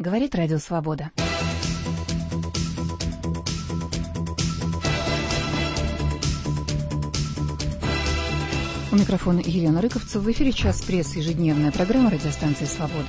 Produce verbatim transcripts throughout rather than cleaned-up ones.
Говорит Радио Свобода. У микрофона Елена Рыковцева. В эфире «Час прессы», ежедневная программа радиостанции «Свобода».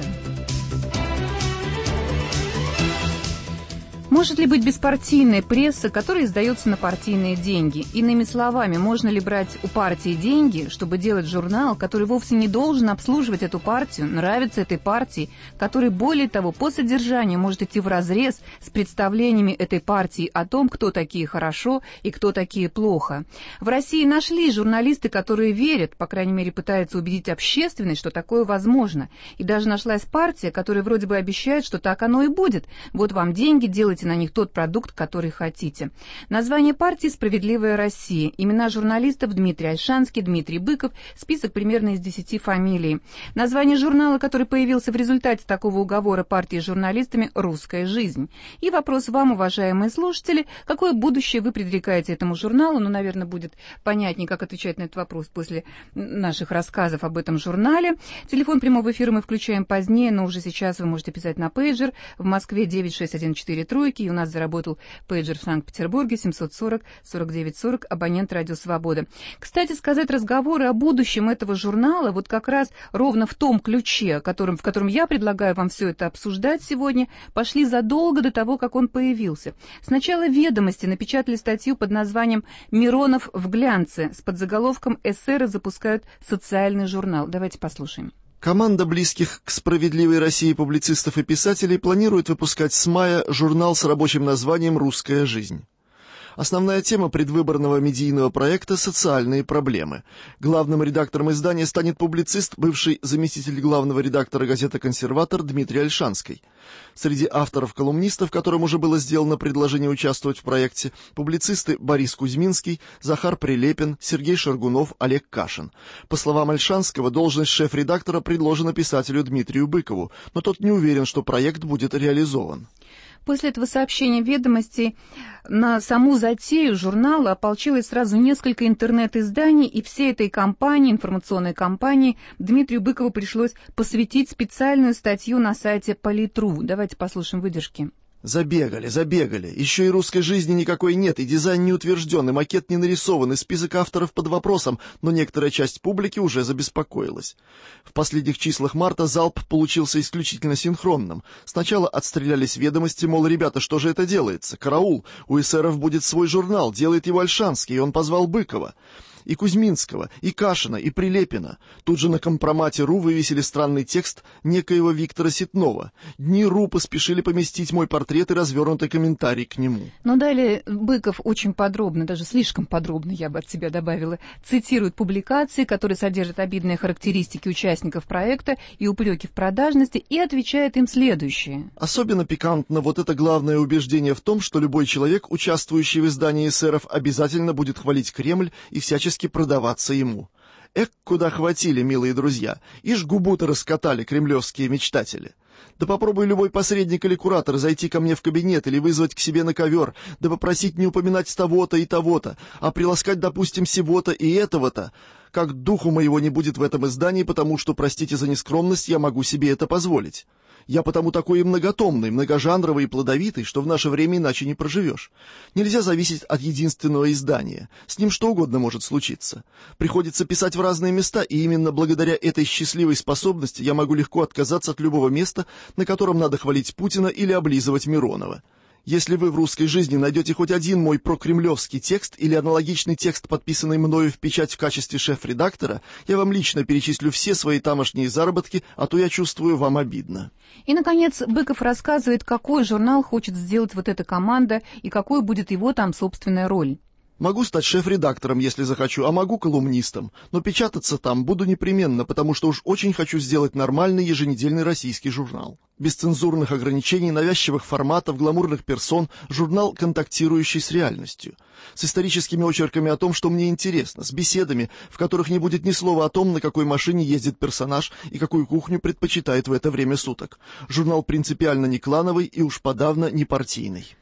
Может ли быть беспартийная пресса, которая издается на партийные деньги? Иными словами, можно ли брать у партии деньги, чтобы делать журнал, который вовсе не должен обслуживать эту партию, нравится этой партии, который, более того, по содержанию может идти вразрез с представлениями этой партии о том, кто такие хорошо и кто такие плохо? В России нашли журналисты, которые верят, по крайней мере, пытаются убедить общественность, что такое возможно. И даже нашлась партия, которая вроде бы обещает, что так оно и будет. Вот вам деньги, делайте на них тот продукт, который хотите. Название партии «Справедливая Россия». Имена журналистов: Дмитрий Ольшанский, Дмитрий Быков. Список примерно из десяти фамилий. Название журнала, который появился в результате такого уговора партии с журналистами: «Русская жизнь». И вопрос вам, уважаемые слушатели: какое будущее вы предрекаете этому журналу? Ну, наверное, будет понятнее, как отвечать на этот вопрос после наших рассказов об этом журнале. Телефон прямого эфира мы включаем позднее, но уже сейчас вы можете писать на пейджер. В Москве девять шесть один четыре тройки. И у нас заработал пейджер в Санкт-Петербурге семьсот сорок сорок девять сорок, абонент Радио Свобода. Кстати сказать, разговоры о будущем этого журнала вот как раз ровно в том ключе, которым, в котором я предлагаю вам все это обсуждать сегодня, пошли задолго до того, как он появился. Сначала «Ведомости» напечатали статью под названием «Миронов в глянце». С подзаголовком «Эсеры запускают социальный журнал». Давайте послушаем. Команда близких к «Справедливой России» публицистов и писателей планирует выпускать с мая журнал с рабочим названием «Русская жизнь». Основная тема предвыборного медийного проекта — социальные проблемы. Главным редактором издания станет публицист, бывший заместитель главного редактора газеты «Консерватор» Дмитрий Ольшанский. Среди авторов-колумнистов, которым уже было сделано предложение участвовать в проекте, публицисты Борис Кузьминский, Захар Прилепин, Сергей Шаргунов, Олег Кашин. По словам Ольшанского, должность шеф-редактора предложена писателю Дмитрию Быкову, но тот не уверен, что проект будет реализован. После этого сообщения «Ведомостей» на саму затею журнала ополчилось сразу несколько интернет-изданий, и всей этой кампании, информационной кампании, Дмитрию Быкову пришлось посвятить специальную статью на сайте Политру. Давайте послушаем выдержки. Забегали, забегали. Еще и «Русской жизни» никакой нет, и дизайн не утвержден, и макет не нарисован, и список авторов под вопросом, но некоторая часть публики уже забеспокоилась. В последних числах марта залп получился исключительно синхронным. Сначала отстрелялись «Ведомости», мол, ребята, что же это делается? Караул, у эсеров будет свой журнал, делает его Ольшанский, и он позвал Быкова. И Кузьминского, и Кашина, и Прилепина. Тут же на компромате.ру вывесили странный текст некоего Виктора Ситнова. Дни.ру поспешили поместить мой портрет и развернутый комментарий к нему. Но далее Быков очень подробно, даже слишком подробно, я бы от себя добавила, цитирует публикации, которые содержат обидные характеристики участников проекта и упреки в продажности, и отвечает им следующее. Особенно пикантно вот это главное убеждение в том, что любой человек, участвующий в издании эсеров, обязательно будет хвалить Кремль и всячески продаваться ему. Эк, куда хватили, милые друзья, ишь губу-то раскатали кремлевские мечтатели. Да попробуй любой посредник или куратор зайти ко мне в кабинет или вызвать к себе на ковер, да попросить не упоминать того-то и того-то, а приласкать, допустим, сего-то и этого-то. Как духу моего не будет в этом издании, потому что, простите за нескромность, я могу себе это позволить. Я потому такой и многотомный, многожанровый и плодовитый, что в наше время иначе не проживешь. Нельзя зависеть от единственного издания. С ним что угодно может случиться. Приходится писать в разные места, и именно благодаря этой счастливой способности я могу легко отказаться от любого места, на котором надо хвалить Путина или облизывать Миронова. Если вы в «Русской жизни» найдете хоть один мой прокремлевский текст или аналогичный текст, подписанный мною в печать в качестве шеф-редактора, я вам лично перечислю все свои тамошние заработки, а то я чувствую, вам обидно. И, наконец, Быков рассказывает, какой журнал хочет сделать вот эта команда и какой будет его там собственная роль. Могу стать шеф-редактором, если захочу, а могу колумнистом, но печататься там буду непременно, потому что уж очень хочу сделать нормальный еженедельный российский журнал. Без цензурных ограничений, навязчивых форматов, гламурных персон, журнал, контактирующий с реальностью. С историческими очерками о том, что мне интересно, с беседами, в которых не будет ни слова о том, на какой машине ездит персонаж и какую кухню предпочитает в это время суток. Журнал принципиально не клановый и уж подавно не партийный.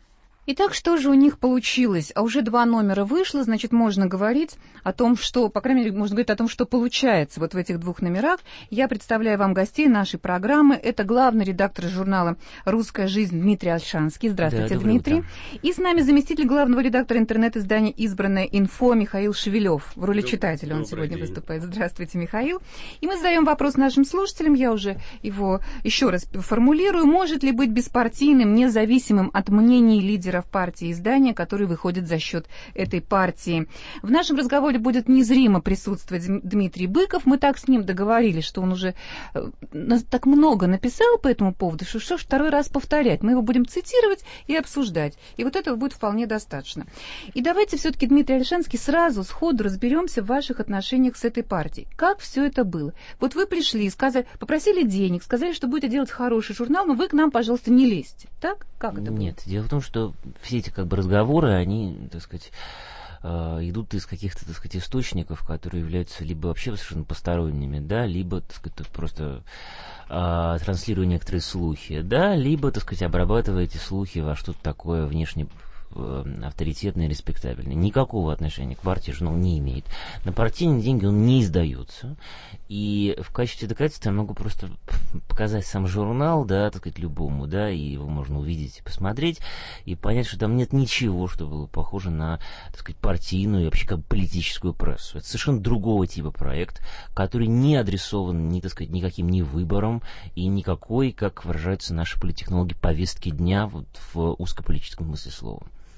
Итак, что же у них получилось? А уже два номера вышло, значит, можно говорить о том, что, по крайней мере, можно говорить о том, что получается вот в этих двух номерах. Я представляю вам гостей нашей программы. Это главный редактор журнала «Русская жизнь» Дмитрий Ольшанский. Здравствуйте, да, Дмитрий. Утро. И с нами заместитель главного редактора интернет-издания «Избранное инфо» Михаил Шевелев. В роли Добрый, читателя он сегодня день. выступает. Здравствуйте, Михаил. И мы задаем вопрос нашим слушателям. Я уже его еще раз формулирую. Может ли быть беспартийным, независимым от мнений лидеров в партии издания, которые выходят за счет этой партии? В нашем разговоре будет незримо присутствовать Дмитрий Быков. Мы так с ним договорились, что он уже так много написал по этому поводу, что что ж второй раз повторять. Мы его будем цитировать и обсуждать. И вот этого будет вполне достаточно. И давайте все-таки, Дмитрий Ольшанский, сразу сходу разберемся в ваших отношениях с этой партией. Как все это было? Вот вы пришли, сказали, попросили денег, сказали, что будете делать хороший журнал, но вы к нам, пожалуйста, не лезьте. Так? Как это было? Нет, дело в том, что все эти как бы разговоры, они, так сказать, идут из каких-то, так сказать, источников, которые являются либо вообще совершенно посторонними, да, либо, так сказать, просто а, транслируя некоторые слухи, да, либо, так сказать, обрабатывая эти слухи во что-то такое внешне авторитетное и респектабельное. Никакого отношения к партии журнал не имеет. На партийные деньги он не издается. И в качестве доказательства я могу просто показать сам журнал, да, так сказать, любому, да, и его можно увидеть и посмотреть, и понять, что там нет ничего, что было похоже на, так сказать, партийную и вообще как бы политическую прессу. Это совершенно другого типа проект, который не адресован, ни, так сказать, никаким ни выбором и никакой, как выражаются наши политтехнологи, повестки дня вот в узкополитическом смысле слова.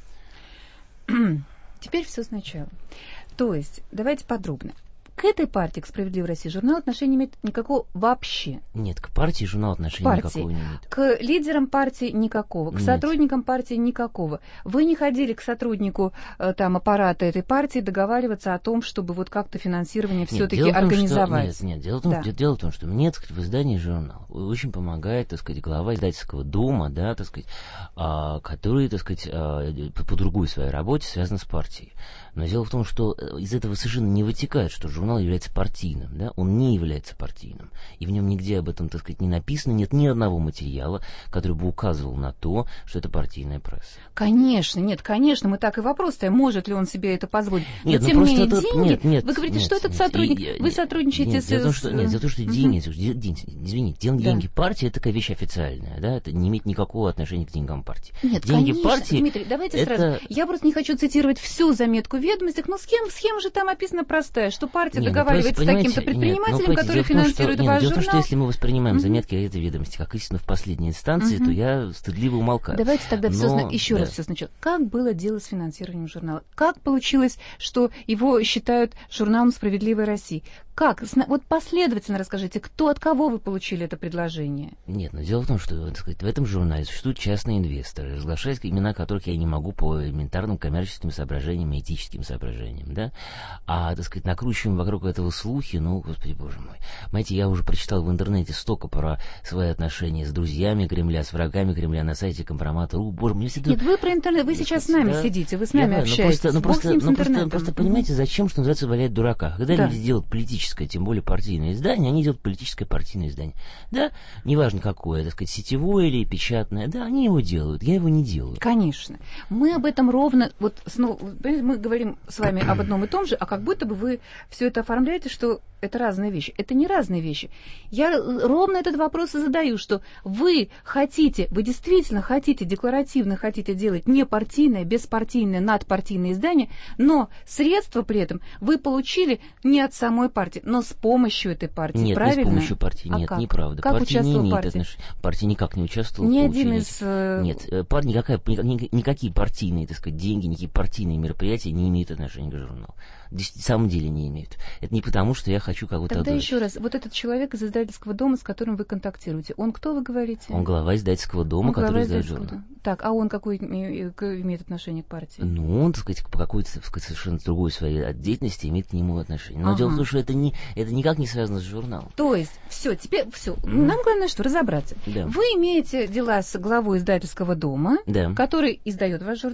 Теперь все сначала. То есть, давайте подробно. К этой партии, к «Справедливой России» журнал отношения не имеет никакого вообще. Нет, к партии журнал отношения партии. никакого не имеет. К лидерам партии никакого, к Нет. сотрудникам партии никакого. Вы не ходили к сотруднику там, аппарата этой партии договариваться о том, чтобы вот как-то финансирование все-таки организовать? Что, нет, нет, дело в том, да. дело в том, что мне, так сказать, в издании журнал очень помогает, так сказать, глава издательского дома, да, так сказать, а, который, так сказать, а, по, по другой своей работе связан с партией. Но дело в том, что из этого совершенно не вытекает, что журнал является партийным, да? Он не является партийным. И в нем нигде об этом, так сказать, не написано. Нет ни одного материала, который бы указывал на то, что это партийная пресса. Конечно, нет, конечно, мы так и вопрос ставим, может ли он себе это позволить. Но нет, тем ну, не менее, это, деньги, нет, нет, вы говорите, нет, что этот нет, сотрудник, я, вы сотрудничаете нет, с... Дело в том, что, нет, дело в том, что деньги, uh-huh. деньги, извините, дел, да. деньги партии — это такая вещь официальная, да, это не имеет никакого отношения к деньгам партии. Нет, деньги конечно, партии, Дмитрий, давайте это... сразу. Я просто не хочу цитировать всю заметку в ведомостях, но схема, схема же там описана простая, что партия нет, договаривается ну, с таким-то предпринимателем, нет, ну, который финансирует том, ваш что, журнал. Дело в том, что если мы воспринимаем uh-huh. заметки этой ведомости как истину в последней инстанции, uh-huh. то я стыдливо умолкаю. Давайте тогда но... все, еще да. раз все сначала. Как было дело с финансированием журнала? Как получилось, что его считают журналом «Справедливой России»? Как? Вот последовательно расскажите, кто, от кого вы получили это предложение? Нет, но дело в том, что, так сказать, в этом журнале существуют частные инвесторы, разглашаясь имена которых я не могу по элементарным коммерческим соображениям и этическим соображениям, да? А, так сказать, накручиваем вокруг этого слухи, ну, господи, боже мой. Знаете, я уже прочитал в интернете столько про свои отношения с друзьями Кремля, с врагами Кремля на сайте компромата.ру. Боже мой, всегда... Нет, вы про интернет, вы сейчас с нами да? сидите, вы с нами я, общаетесь. Ну, просто, ну, просто, просто, просто mm-hmm. понимаете, зачем, что называется, валяет дурака? Когда да. люди делают политическое, тем более партийное издание, они делают политическое партийное издание. Да, неважно какое, так сказать, сетевое или печатное, да, они его делают, я его не делаю. Конечно. Мы об этом ровно, вот снова, мы говорим с вами об одном и том же, а как будто бы вы все это оформляете, что это разные вещи. Это не разные вещи. Я ровно этот вопрос и задаю, что вы хотите, вы действительно хотите, декларативно хотите делать не партийное, беспартийное, надпартийное издание, но средства при этом вы получили не от самой партии, но с помощью этой партии, нет, правильно? Нет, не с помощью партии, а нет, как? неправда. Как партия участвовала не имеет партия? Отнош... Партия никак не участвовала. Ни в один из... Нет, партия никакая, никакие партийные, так сказать, деньги, никакие партийные мероприятия не имеют отношения к журналу. В самом деле не имеют. Это не потому, что я хочу кого-то Тогда одурачить. еще раз, вот этот человек из издательского дома, с которым вы контактируете, он кто, вы говорите? Он глава издательского дома, он который издает журнал. Так, а он какое имеет отношение к партии? Ну, он, так сказать, по какой-то, так сказать, совершенно другой своей деятельности имеет к нему отношение. Но ага. дело в том, что это, не, это никак не связано с журналом. То есть, все, теперь все. Mm-hmm. Нам главное что? Разобраться. Да. Вы имеете дела с главой издательского дома, да. который издает ваш журнал. Да.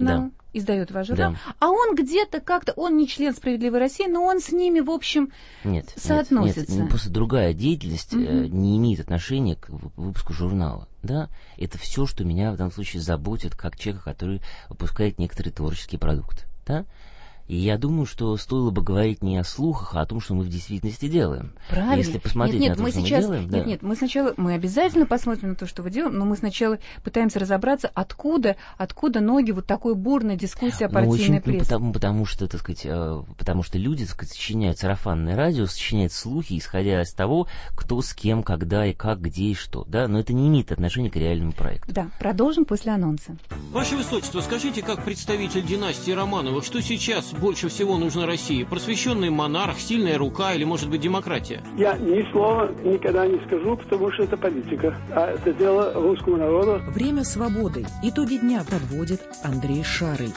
издает ваш журнал, да. а он где-то как-то, он не член «Справедливой России», но он с ними, в общем, нет, соотносится. Нет, нет, просто другая деятельность угу. э, не имеет отношения к выпуску журнала. Да? Это все, что меня в данном случае заботит, как человека, который выпускает некоторые творческие продукты. Да? И я думаю, что стоило бы говорить не о слухах, а о том, что мы в действительности делаем. Правильно. Если посмотреть нет, нет, на то, мы что сейчас, мы делаем... Нет, да. нет, мы сначала, мы обязательно посмотрим на то, что вы делаете, но мы сначала пытаемся разобраться, откуда, откуда ноги вот такой бурной дискуссии о партийной ну, прессе. Ну, потому, потому что, так сказать, э, потому что люди, так сказать, сочиняют сарафанное радио, сочиняют слухи, исходя из того, кто с кем, когда и как, где и что. Да? Но это не имеет отношения к реальному проекту. Да, продолжим после анонса. Ваше Высочество, скажите, как представитель династии Романовых, что сейчас больше всего нужно России? Просвещенный монарх, сильная рука или, может быть, демократия? Я ни слова никогда не скажу, потому что это политика. А это дело русского народа. Время свободы. Итоги дня подводит Андрей Шарый.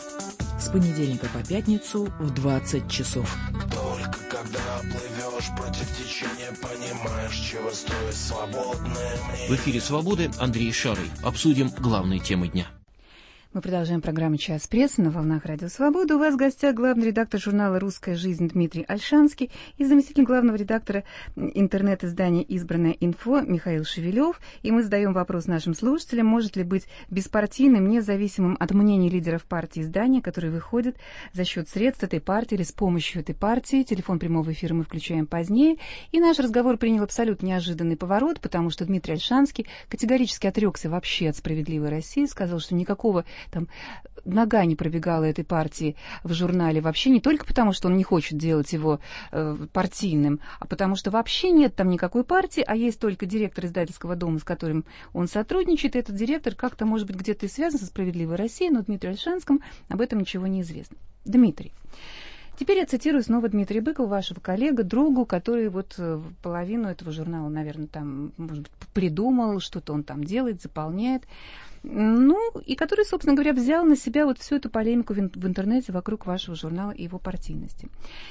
С понедельника по пятницу в двадцать часов. Только когда плывешь против течения, понимаешь, чего стоит свободное мнение. В эфире «Свободы» Андрей Шарый. Обсудим главные темы дня. Мы продолжаем программу «Час прессы» на волнах Радио Свобода. У вас в гостях главный редактор журнала «Русская жизнь» Дмитрий Ольшанский и заместитель главного редактора интернет-издания «Избранное инфо» Михаил Шевелев. И мы задаем вопрос нашим слушателям, может ли быть беспартийным, независимым от мнений лидеров партии издания, которые выходят за счет средств этой партии или с помощью этой партии. Телефон прямого эфира мы включаем позднее. И наш разговор принял абсолютно неожиданный поворот, потому что Дмитрий Ольшанский категорически отрекся вообще от «Справедливой России», сказал, что никакого там нога не пробегала этой партии в журнале вообще не только потому, что он не хочет делать его э, партийным, а потому что вообще нет там никакой партии, а есть только директор издательского дома, с которым он сотрудничает. И этот директор как-то, может быть, где-то и связан со «Справедливой Россией», но Дмитрию Ольшанскому об этом ничего не известно. Дмитрий. Теперь я цитирую снова Дмитрия Быкова, вашего коллега, другу, который вот половину этого журнала, наверное, там, может быть, придумал, что-то он там делает, заполняет. Ну, и который, собственно говоря, взял на себя вот всю эту полемику в интернете вокруг вашего журнала и его партийности.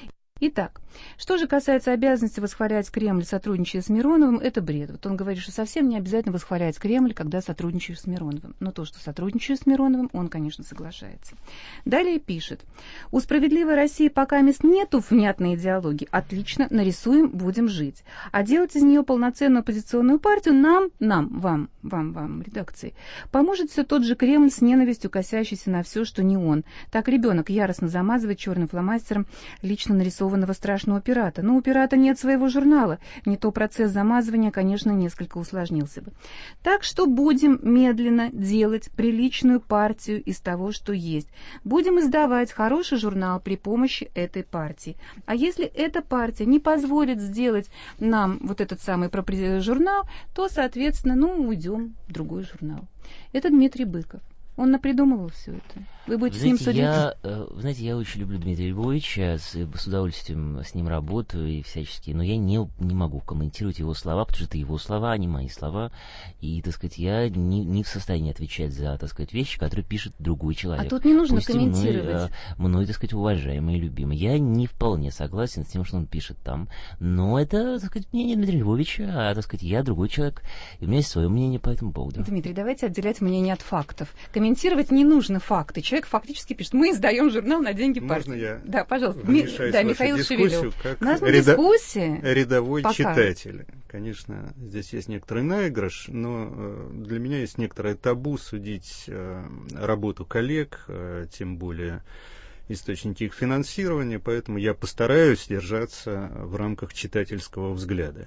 Итак, что же касается обязанности восхвалять Кремль, сотрудничая с Мироновым, это бред. Вот он говорит, что совсем не обязательно восхвалять Кремль, когда сотрудничаешь с Мироновым. Но то, что сотрудничаю с Мироновым, он, конечно, соглашается. Далее пишет. У «Справедливой России» пока мест нету внятной идеологии. Отлично, нарисуем, будем жить. А делать из нее полноценную оппозиционную партию нам, нам, вам, вам, вам, редакции, поможет все тот же Кремль с ненавистью, косящийся на все, что не он. Так ребенок яростно замазывает черным фломастером лично нарисованный страшного пирата. Но у пирата нет своего журнала. Не то процесс замазывания, конечно, несколько усложнился бы. Так что будем медленно делать приличную партию из того, что есть. Будем издавать хороший журнал при помощи этой партии. А если эта партия не позволит сделать нам вот этот самый журнал, то, соответственно, ну, уйдем в другой журнал. Это Дмитрий Быков. Он напридумывал все это. Вы будете знаете, с ним судить? Я, вы знаете, я очень люблю Дмитрия Львовича, с, с удовольствием с ним работаю и всячески, но я не, не могу комментировать его слова, потому что это его слова, а не мои слова. И, так сказать, я не, не в состоянии отвечать за, так сказать, вещи, которые пишет другой человек. А тут не нужно Пусть комментировать. Мной, мной, так сказать, уважаемый и любимый. Я не вполне согласен с тем, что он пишет там, но это, так сказать, мнение Дмитрия Львовича, а, так сказать, я другой человек, и у меня есть свое мнение по этому поводу. Дмитрий, давайте отделять мнение от фактов. Комментировать не нужно факты. Человек фактически пишет, мы издаем журнал на деньги партии. Можно я да, пожалуйста. вмешаюсь да, в Михаил вашу Шевелев. дискуссию как Нас ряда... дискуссия рядовой пока. читатель. Конечно, здесь есть некоторый наигрыш, но для меня есть некоторое табу судить работу коллег, тем более источники их финансирования, поэтому я постараюсь держаться в рамках читательского взгляда.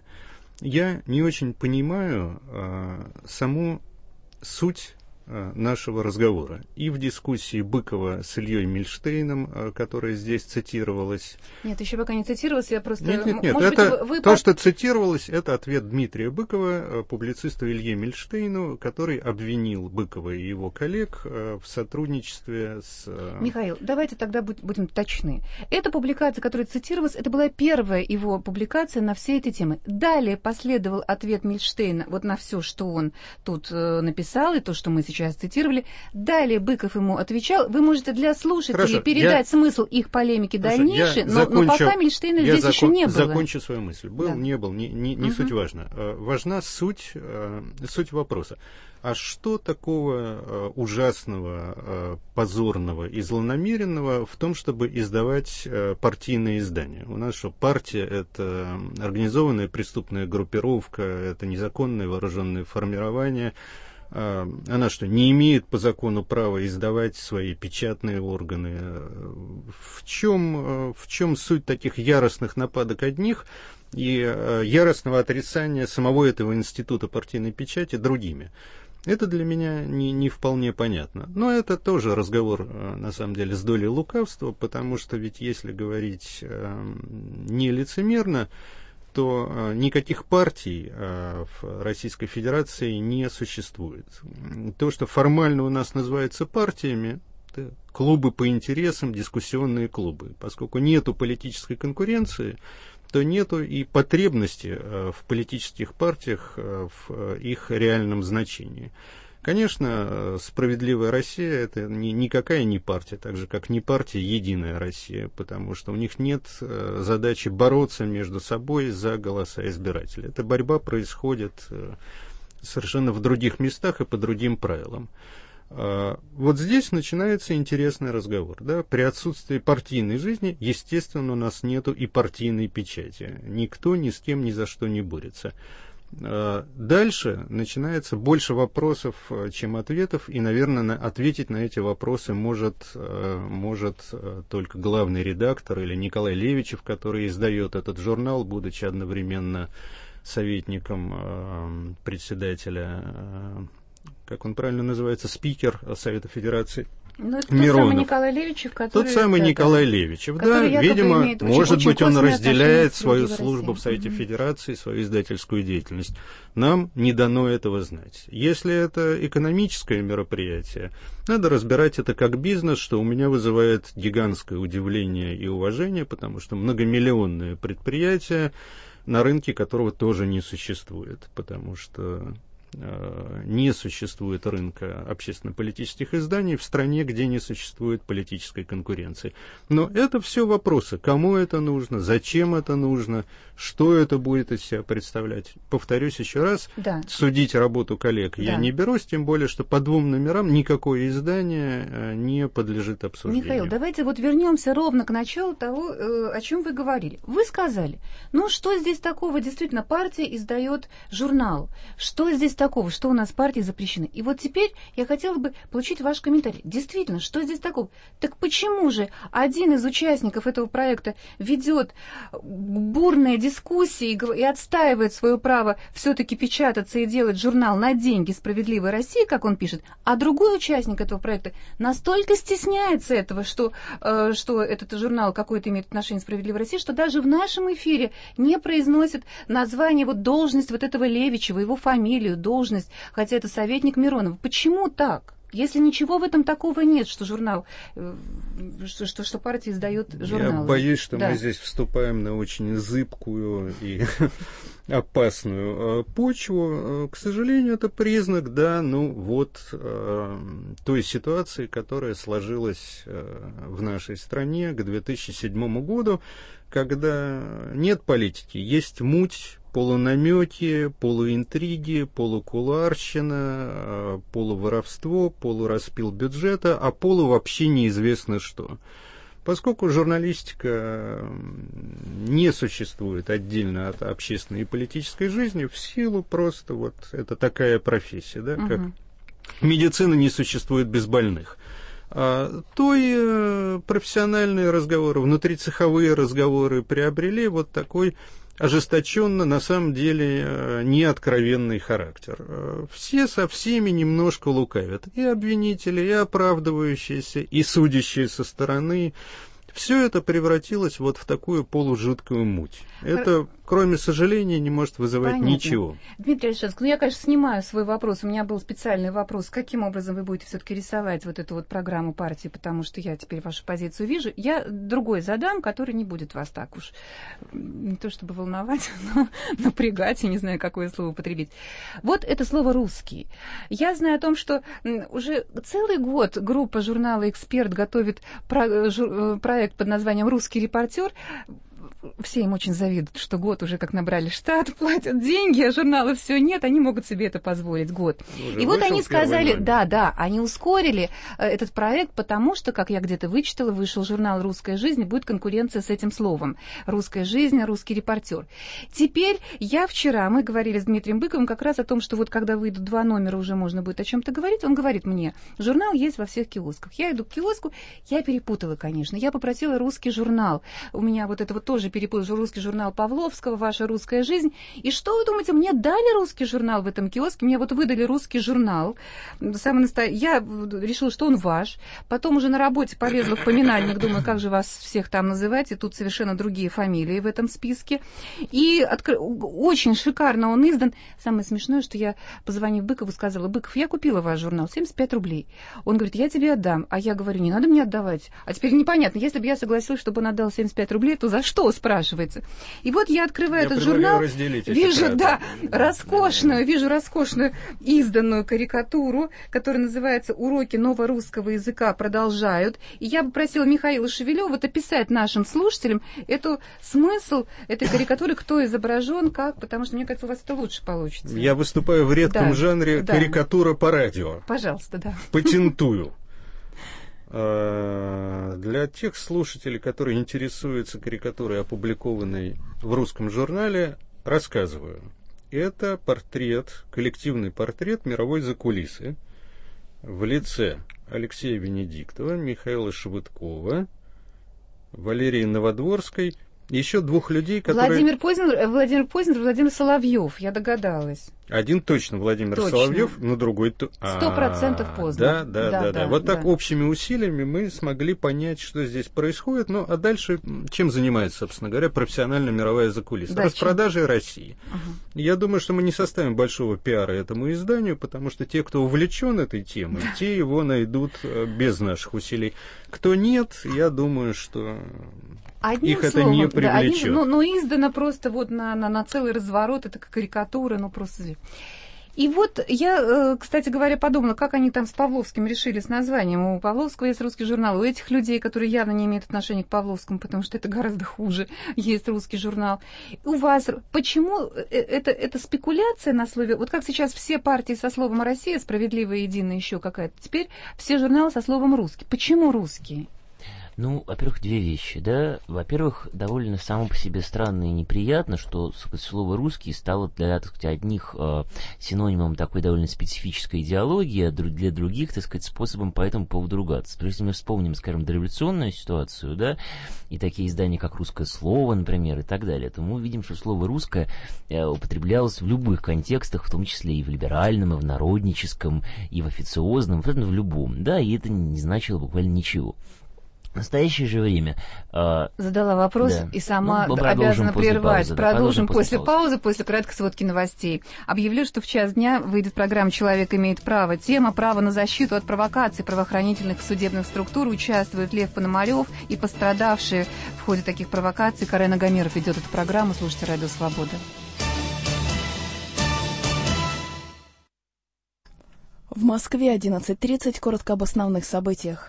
Я не очень понимаю саму суть нашего разговора. И в дискуссии Быкова с Ильей Мильштейном, которая здесь цитировалась. Нет, еще пока не цитировалась, я просто... Нет, нет, нет. Может Это, быть, вы... То, что цитировалось, это ответ Дмитрия Быкова, публицисту Илье Мильштейну, который обвинил Быкова и его коллег в сотрудничестве с... Михаил, давайте тогда будем точны. Эта публикация, которая цитировалась, это была первая его публикация на все эти темы. Далее последовал ответ Мильштейна вот на все, что он тут написал, и то, что мы сейчас сейчас цитировали. Далее Быков ему отвечал. Вы можете для слушателей Хорошо, передать я... смысл их полемики Хорошо, дальнейшей, но, закончу, но пока Мильштейна здесь закон, еще не было. Закончу свою мысль. Был, да. не был, не, не, не угу. суть важна. Важна суть, суть вопроса. А что такого ужасного, позорного и злонамеренного в том, чтобы издавать партийные издания? У нас что, партия — это организованная преступная группировка, это незаконное вооруженное формирование. Она что, не имеет по закону права издавать свои печатные органы? В чем, в чем суть таких яростных нападок одних и яростного отрицания самого этого института партийной печати другими? Это для меня не, не вполне понятно. Но это тоже разговор, на самом деле, с долей лукавства, потому что ведь если говорить не лицемерно, то никаких партий в Российской Федерации не существует. То, что формально у нас называется партиями, это клубы по интересам, дискуссионные клубы. Поскольку нету политической конкуренции, то нету и потребности в политических партиях в их реальном значении. Конечно, «Справедливая Россия» — это ни, никакая не партия, так же, как не партия «Единая Россия», потому что у них нет задачи бороться между собой за голоса избирателей. Эта борьба происходит совершенно в других местах и по другим правилам. Вот здесь начинается интересный разговор. Да? При отсутствии партийной жизни, естественно, у нас нету и партийной печати. Никто ни с кем ни за что не борется. Дальше начинается больше вопросов, чем ответов, и, наверное, ответить на эти вопросы может, может только главный редактор или Николай Левичев, который издает этот журнал, будучи одновременно советником председателя, как он правильно называется, спикер Совета Федерации. Ну, это Миронов. тот самый Николай Левичев, который... Тот самый да, Николай да, Левичев, да, видимо, очень, может очень быть, он разделяет свою в службу в Совете угу. Федерации, свою издательскую деятельность. Нам не дано этого знать. Если это экономическое мероприятие, надо разбирать это как бизнес, что у меня вызывает гигантское удивление и уважение, потому что многомиллионное предприятие, на рынке которого тоже не существует, потому что... не существует рынка общественно-политических изданий в стране, где не существует политической конкуренции. Но это все вопросы. Кому это нужно, зачем это нужно, что это будет из себя представлять. Повторюсь еще раз, да. судить работу коллег да. я не берусь, тем более, что по двум номерам никакое издание не подлежит обсуждению. Михаил, давайте вот вернемся ровно к началу того, о чем вы говорили. Вы сказали, ну что здесь такого, действительно, партия издает журнал, что здесь такого, что у нас партии запрещены. И вот теперь я хотела бы получить ваш комментарий. Действительно, что здесь такого? Так почему же один из участников этого проекта ведет бурные дискуссии и отстаивает свое право все-таки печататься и делать журнал на деньги «Справедливой России», как он пишет, а другой участник этого проекта настолько стесняется этого, что, э, что этот журнал какой-то имеет отношение к «Справедливой России», что даже в нашем эфире не произносит название, вот должность вот этого Левичева, его фамилию, должность, хотя это советник Миронов. Почему так? Если ничего в этом такого нет, что журнал, что, что, что партия издает журнал. Я боюсь, что да. мы здесь вступаем на очень зыбкую и опасную почву. К сожалению, это признак, да, ну вот той ситуации, которая сложилась в нашей стране к две тысячи седьмому году, когда нет политики, есть муть, полунамеки, полуинтриги, полукулуарщина, полуворовство, полураспил бюджета, а полу вообще неизвестно что. Поскольку журналистика не существует отдельно от общественной и политической жизни, в силу просто вот это такая профессия, да, как угу. медицина не существует без больных. То и профессиональные разговоры, внутрицеховые разговоры приобрели вот такой ожесточенно, на самом деле, неоткровенный характер. Все со всеми немножко лукавят. И обвинители, и оправдывающиеся, и судящие со стороны. Все это превратилось вот в такую полужидкую муть. Это кроме сожаления, не может вызывать Понятно. Ничего. Дмитрий Александрович, ну я, конечно, снимаю свой вопрос. У меня был специальный вопрос. Каким образом вы будете все-таки рисовать вот эту вот программу партии, потому что я теперь вашу позицию вижу. Я другой задам, который не будет вас так уж не то чтобы волновать, но напрягать, я не знаю, какое слово употребить. Вот это слово «русский». Я знаю о том, что уже целый год группа журнала «Эксперт» готовит проект под названием «Русский репортер». Все им очень завидуют, что год уже как набрали штат, платят деньги, а журнала все нет, они могут себе это позволить год. Уже и вот они сказали, да, да, они ускорили э, этот проект, потому что, как я где-то вычитала, вышел журнал «Русская жизнь», и будет конкуренция с этим словом. «Русская жизнь», «Русский репортер». Теперь я вчера, мы говорили с Дмитрием Быковым как раз о том, что вот когда выйдут два номера, уже можно будет о чем-то говорить. Он говорит мне, журнал есть во всех киосках. Я иду к киоску, я перепутала, конечно. Я попросила «Русский журнал». У меня вот это вот тоже перепутал русский журнал Павловского, «Ваша русская жизнь». И что вы думаете, мне дали русский журнал в этом киоске? Мне вот выдали русский журнал. Самый настоящий. Я решила, что он ваш. Потом уже на работе полезла в поминальник, думаю, как же вас всех там называть, и тут совершенно другие фамилии в этом списке. И откр... очень шикарно он издан. Самое смешное, что я, позвонив Быкову, сказала: Быков, я купила ваш журнал, семьдесят пять рублей. Он говорит, я тебе отдам. А я говорю, не надо мне отдавать. А теперь непонятно, если бы я согласилась, чтобы он отдал семьдесят пять рублей, то за что, спрашивается. И вот я открываю я этот журнал, вижу, да, роскошную, вижу роскошную изданную карикатуру, которая называется «Уроки новорусского языка продолжают». И я бы просила Михаила Шевелева вот описать нашим слушателям эту смысл этой карикатуры, кто изображен, как, потому что, мне кажется, у вас это лучше получится. Я выступаю в редком да, жанре да. карикатура по радио. Пожалуйста, да. Патентую. Для тех слушателей, которые интересуются карикатурой, опубликованной в русском журнале, рассказываю. Это портрет, коллективный портрет мировой закулисы в лице Алексея Венедиктова, Михаила Швыдкова, Валерии Новодворской, еще двух людей, которые... Владимир Познер, Владимир Познер, Владимир Соловьев, я догадалась. Один точно Владимир точно. Соловьев, но другой... Сто процентов Познер. Да, да, да, да, да. Вот да. так общими усилиями мы смогли понять, что здесь происходит. Ну, а дальше чем занимается, собственно говоря, профессиональная мировая закулиса? Да, распродажей России. Ага. Я думаю, что мы не составим большого пиара этому изданию, потому что те, кто увлечен этой темой, те его найдут без наших усилий. Кто нет, я думаю, что... Одним их словом, это не привлечет. Да, одним, ну, ну, издано просто вот на, на, на целый разворот, это карикатура, ну, просто... И вот я, кстати говоря, подумала, как они там с Павловским решили с названием. У Павловского есть русский журнал, у этих людей, которые явно не имеют отношения к Павловскому, потому что это гораздо хуже, есть русский журнал. У вас почему это, это спекуляция на слове... Вот как сейчас все партии со словом «Россия», «Справедливая», «Единая», еще какая-то, теперь все журналы со словом «русский». Почему русский? Ну, во-первых, две вещи, да. Во-первых, довольно само по себе странно и неприятно, что сказать, слово «русский» стало для, так сказать, одних э, синонимом такой довольно специфической идеологии, а для других, так сказать, способом по этому поводу ругаться. То есть, если мы вспомним, скажем, дореволюционную ситуацию, да, и такие издания, как «Русское слово», например, и так далее, то мы видим, что слово «русское» э, употреблялось в любых контекстах, в том числе и в либеральном, и в народническом, и в официозном, в любом, да, и это не значило буквально ничего. В настоящее же время... Э, Задала вопрос да. и сама ну, обязана прервать. Паузы, продолжим, да, продолжим после, после паузы, паузы, после краткой сводки новостей. Объявлю, что в час дня выйдет программа «Человек имеет право». Тема «Право на защиту от провокаций правоохранительных и судебных структур». Участвуют Лев Пономарев и пострадавшие в ходе таких провокаций. Карен Агамеров ведет эту программу. Слушайте «Радио Свобода». В Москве одиннадцать тридцать. Коротко об основных событиях.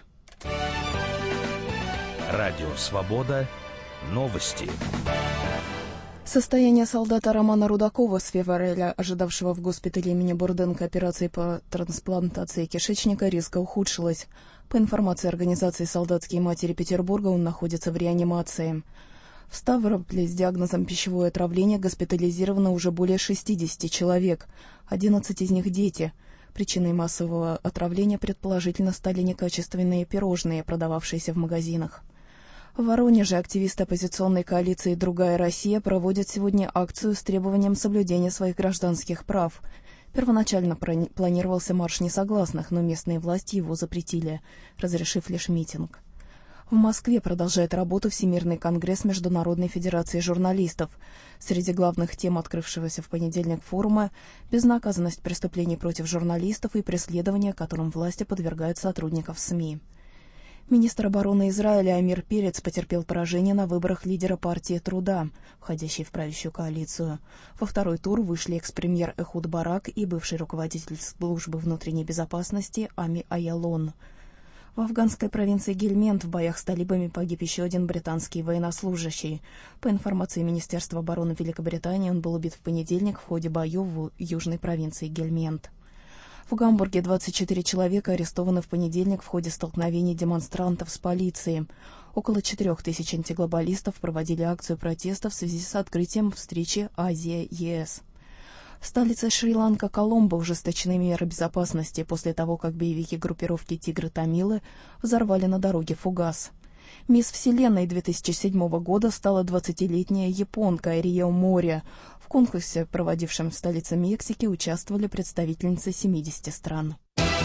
Радио «Свобода». Новости. Состояние солдата Романа Рудакова с февраля, ожидавшего в госпитале имени Бурденко операции по трансплантации кишечника, резко ухудшилось. По информации организации «Солдатские матери Петербурга», он находится в реанимации. В Ставрополе с диагнозом пищевое отравление госпитализировано уже более шестьдесят человек, одиннадцать из них дети. Причиной массового отравления предположительно стали некачественные пирожные, продававшиеся в магазинах. В Воронеже активисты оппозиционной коалиции «Другая Россия» проводят сегодня акцию с требованием соблюдения своих гражданских прав. Первоначально планировался марш несогласных, но местные власти его запретили, разрешив лишь митинг. В Москве продолжает работу Всемирный конгресс Международной федерации журналистов. Среди главных тем открывшегося в понедельник форума – безнаказанность преступлений против журналистов и преследования, которым власти подвергают сотрудников СМИ. Министр обороны Израиля Амир Перец потерпел поражение на выборах лидера партии Труда, входящей в правящую коалицию. Во второй тур вышли экс-премьер Эхуд Барак и бывший руководитель службы внутренней безопасности Ами Аялон. В афганской провинции Гельмент в боях с талибами погиб еще один британский военнослужащий. По информации Министерства обороны Великобритании, он был убит в понедельник в ходе боев в южной провинции Гельмент. В Гамбурге двадцать четыре человека арестованы в понедельник в ходе столкновений демонстрантов с полицией. Около четырех тысяч антиглобалистов проводили акцию протеста в связи с открытием встречи Азия-ЕС. В столице Шри-Ланка Коломбо ужесточены меры безопасности после того, как боевики группировки «Тигры-Тамилы» взорвали на дороге фугас. Мисс Вселенной две тысячи седьмого года стала двадцатилетняя японка Рио Мори. В конкурсе, проводившем в столице Мексики, участвовали представительницы семидесяти стран.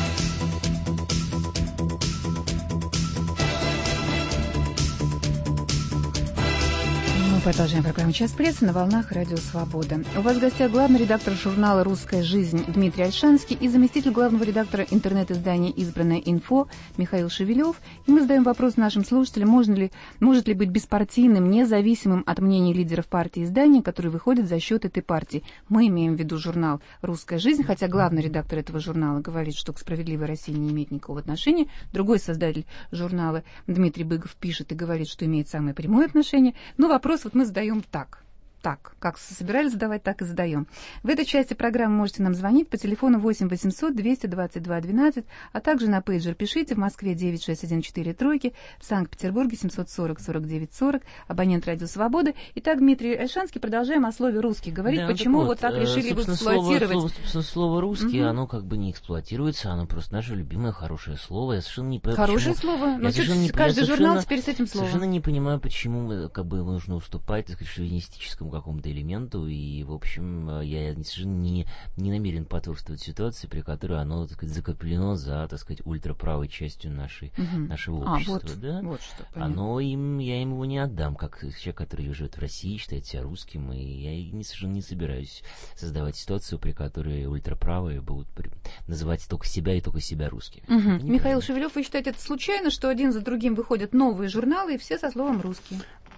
Мы продолжаем программу «Час прессы» на волнах Радио Свобода. У вас в гостях главный редактор журнала «Русская жизнь» Дмитрий Ольшанский и заместитель главного редактора интернет-издания «Избранное инфо» Михаил Шевелев. И мы задаем вопрос нашим слушателям, можно ли, может ли быть беспартийным, независимым от мнений лидеров партии издания, которые выходят за счет этой партии. Мы имеем в виду журнал «Русская жизнь», хотя главный редактор этого журнала говорит, что к «Справедливой России» не имеет никакого отношения. Другой создатель журнала Дмитрий Быгов пишет и говорит, что имеет самое прямое отношение. Но вопрос вот мы задаем так. Так, как собирались задавать, так и задаем. В этой части программы можете нам звонить по телефону восемь восемьсот двести двадцать два двенадцать, а также на пейджер пишите в Москве девять шесть один четыре тройки, в Санкт-Петербурге семьсот сорок сорок девять сорок, абонент Радио Свобода. Итак, Дмитрий Ольшанский, продолжаем о слове «русский» говорить. Да, почему так вот, вот так решили его эксплуатировать? Слово, собственно, слово «русский», угу. оно как бы не эксплуатируется, оно просто наше любимое хорошее слово. Я совершенно не понимаю, Хорошее почему... слово, но не, каждый журнал теперь с этим словом. Совершенно не понимаю, почему как бы нужно уступать, так сказать, шовинистическому какому-то элементу. И, в общем, я совершенно не, не намерен потворствовать ситуации, при которой оно, так сказать, закреплено за, так сказать, ультраправой частью нашей, угу. нашего общества. А, вот, да? Вот что, оно им, я им его не отдам, как человек, который живет в России, считает себя русским, и я не, совершенно не собираюсь создавать ситуацию, при которой ультраправые будут при... называть только себя и только себя русскими. Угу. Михаил Шевелев, вы считаете это случайно, что один за другим выходят новые журналы, и все со словом «русский»?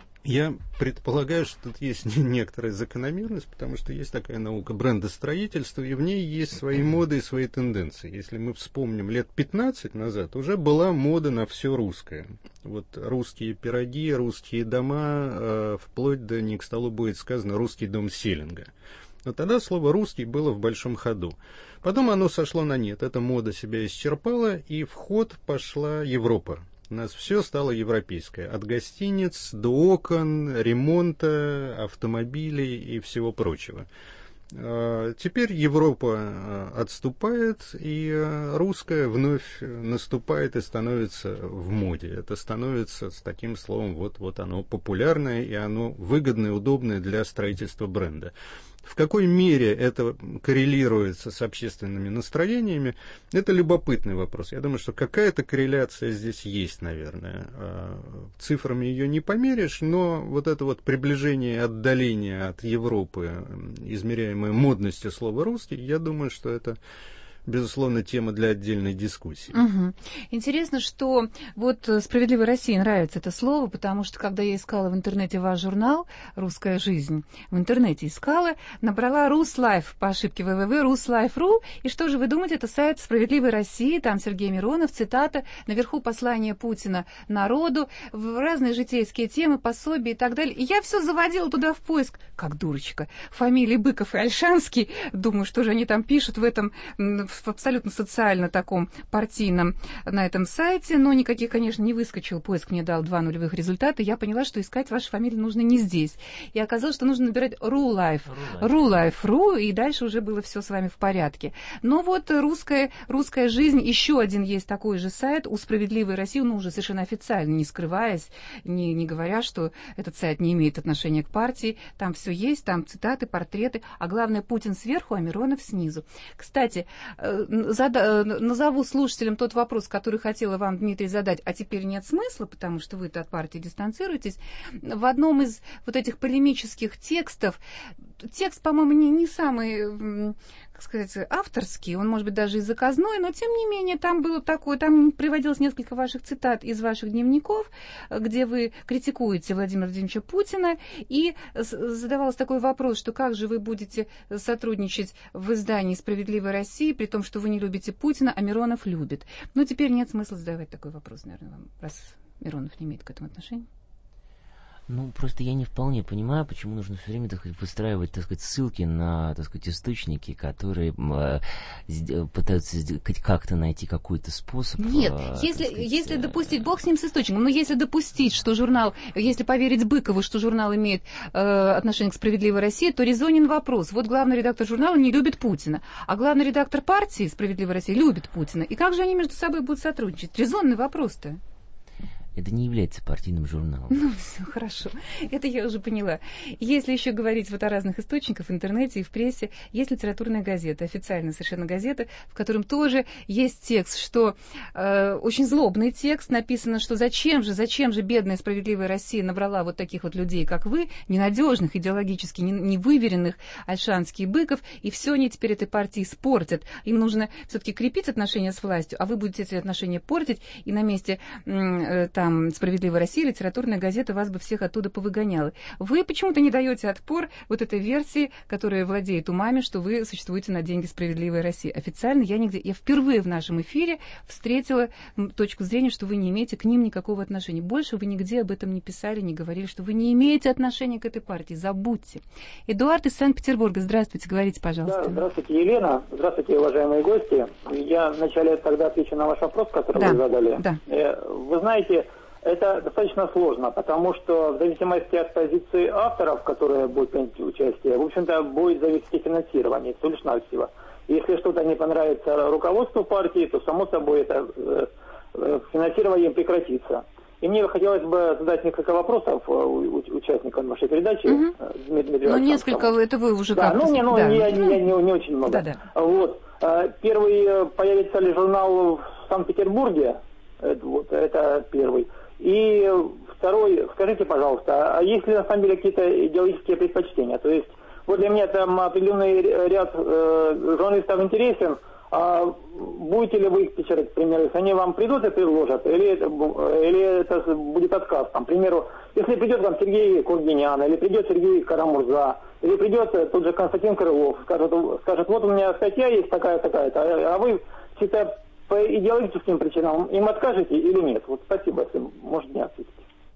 Я предполагаю, что тут есть некоторая закономерность, потому что есть такая наука брендостроительства, и в ней есть свои моды и свои тенденции. Если мы вспомним, лет пятнадцать назад уже была мода на все русское. Вот русские пироги, русские дома, э, вплоть до, не к столу будет сказано, русский дом Селлинга. Но тогда слово «русский» было в большом ходу. Потом оно сошло на нет, эта мода себя исчерпала, и в ход пошла Европа. У нас все стало европейское. От гостиниц до окон, ремонта, автомобилей и всего прочего. Теперь Европа отступает, и русская вновь наступает и становится в моде. Это становится с таким словом, вот, вот оно популярное, и оно выгодное, удобное для строительства бренда. В какой мере это коррелируется с общественными настроениями, это любопытный вопрос. Я думаю, что какая-то корреляция здесь есть, наверное. Цифрами ее не померишь, но вот это вот приближение и отдаление от Европы, измеряемое модностью слова «русский», я думаю, что это... безусловно, тема для отдельной дискуссии. Угу. Интересно, что вот «Справедливой России» нравится это слово, потому что, когда я искала в интернете ваш журнал «Русская жизнь», в интернете искала, набрала «Руслайф» по ошибке вэ вэ вэ, руслайф точка ру, и что же вы думаете, это сайт «Справедливой России», там Сергей Миронов, цитата, наверху послание Путина народу, в разные житейские темы, пособия и так далее. И я все заводила туда в поиск, как дурочка, фамилии Быков и Ольшанский, думаю, что же они там пишут в этом... в абсолютно социально таком партийном на этом сайте, но никаких, конечно, не выскочил. Поиск мне дал два нулевых результата. Я поняла, что искать вашу фамилию нужно не здесь. И оказалось, что нужно набирать «Рулайф». «Рулайф» точка ру, и дальше уже было все с вами в порядке. Но вот русская, русская жизнь, еще один есть такой же сайт у «Справедливой России», ну, уже совершенно официально, не скрываясь, не, не говоря, что этот сайт не имеет отношения к партии. Там все есть, там цитаты, портреты, а главное, Путин сверху, а Миронов снизу. Кстати, зада... назову слушателям тот вопрос, который хотела вам, Дмитрий, задать, а теперь нет смысла, потому что вы-то от партии дистанцируетесь. В одном из вот этих полемических текстов, текст, по-моему, не, не самый, как сказать, авторский, он, может быть, даже и заказной, но, тем не менее, там было такое, там приводилось несколько ваших цитат из ваших дневников, где вы критикуете Владимира Владимировича Путина, и задавался такой вопрос, что как же вы будете сотрудничать в издании «Справедливая Россия», при том, что вы не любите Путина, а Миронов любит. Ну, теперь нет смысла задавать такой вопрос, наверное, вам, раз Миронов не имеет к этому отношения. Ну, просто я не вполне понимаю, почему нужно все время, так сказать, выстраивать, так сказать, ссылки на, так сказать, источники, которые э, пытаются как-то найти какой-то способ. Нет, э, если, сказать, если допустить, бог с ним с источником, но если допустить, что журнал, если поверить Быкову, что журнал имеет э, отношение к «Справедливой России», то резонен вопрос. Вот главный редактор журнала не любит Путина, а главный редактор партии «Справедливая Россия» любит Путина. И как же они между собой будут сотрудничать? Резонный вопрос-то. Это не является партийным журналом. Ну, все, хорошо. Это я уже поняла. Если еще говорить вот о разных источниках в интернете и в прессе, есть литературная газета, официальная совершенно газета, в котором тоже есть текст, что э, очень злобный текст, написано, что зачем же, зачем же бедная «Справедливая Россия» набрала вот таких вот людей, как вы, ненадежных, идеологически невыверенных, Ольшанский и Быков, и все они теперь этой партии испортят. Им нужно все-таки крепить отношения с властью, а вы будете эти отношения портить, и на месте э, там, Там, «Справедливая Россия», литературная газета вас бы всех оттуда повыгоняла. Вы почему-то не даете отпор вот этой версии, которая владеет умами, что вы существуете на деньги «Справедливой России». Официально я нигде... Я впервые в нашем эфире встретила точку зрения, что вы не имеете к ним никакого отношения. Больше вы нигде об этом не писали, не говорили, что вы не имеете отношения к этой партии. Забудьте. Эдуард из Санкт-Петербурга. Здравствуйте, говорите, пожалуйста. Да, здравствуйте, Елена. Здравствуйте, уважаемые гости. Я вначале тогда отвечу на ваш вопрос, который да, вы задали. Да. Вы знаете... Это достаточно сложно, потому что в зависимости от позиции авторов, которые будут принять участие, в общем-то, будет зависеть и финансирование, то лишь навсего. Если что-то не понравится руководству партии, то, само собой, это э, финансирование прекратится. И мне хотелось бы задать несколько вопросов участникам вашей передачи. Угу. Ну, несколько, это вы уже да, как-то... Ну, не, ну, да. я, я не, не очень много. Да, да. Вот. Первый, появится ли журнал в Санкт-Петербурге? Это, вот, это первый. И второй, скажите, пожалуйста, а есть ли на самом деле какие-то идеологические предпочтения? То есть, вот для меня там определенный ряд э, журналистов интересен, а будете ли вы их печатать, к примеру, если они вам придут и предложат, или это, или это будет отказ? Там, к примеру, если придет там Сергей Кургинян, или придет Сергей Карамурза, или придет тот же Константин Крылов, скажет, скажет вот у меня статья есть такая-такая, а вы читаете по идеологическим причинам им откажете или нет? Вот спасибо, если может не ответить.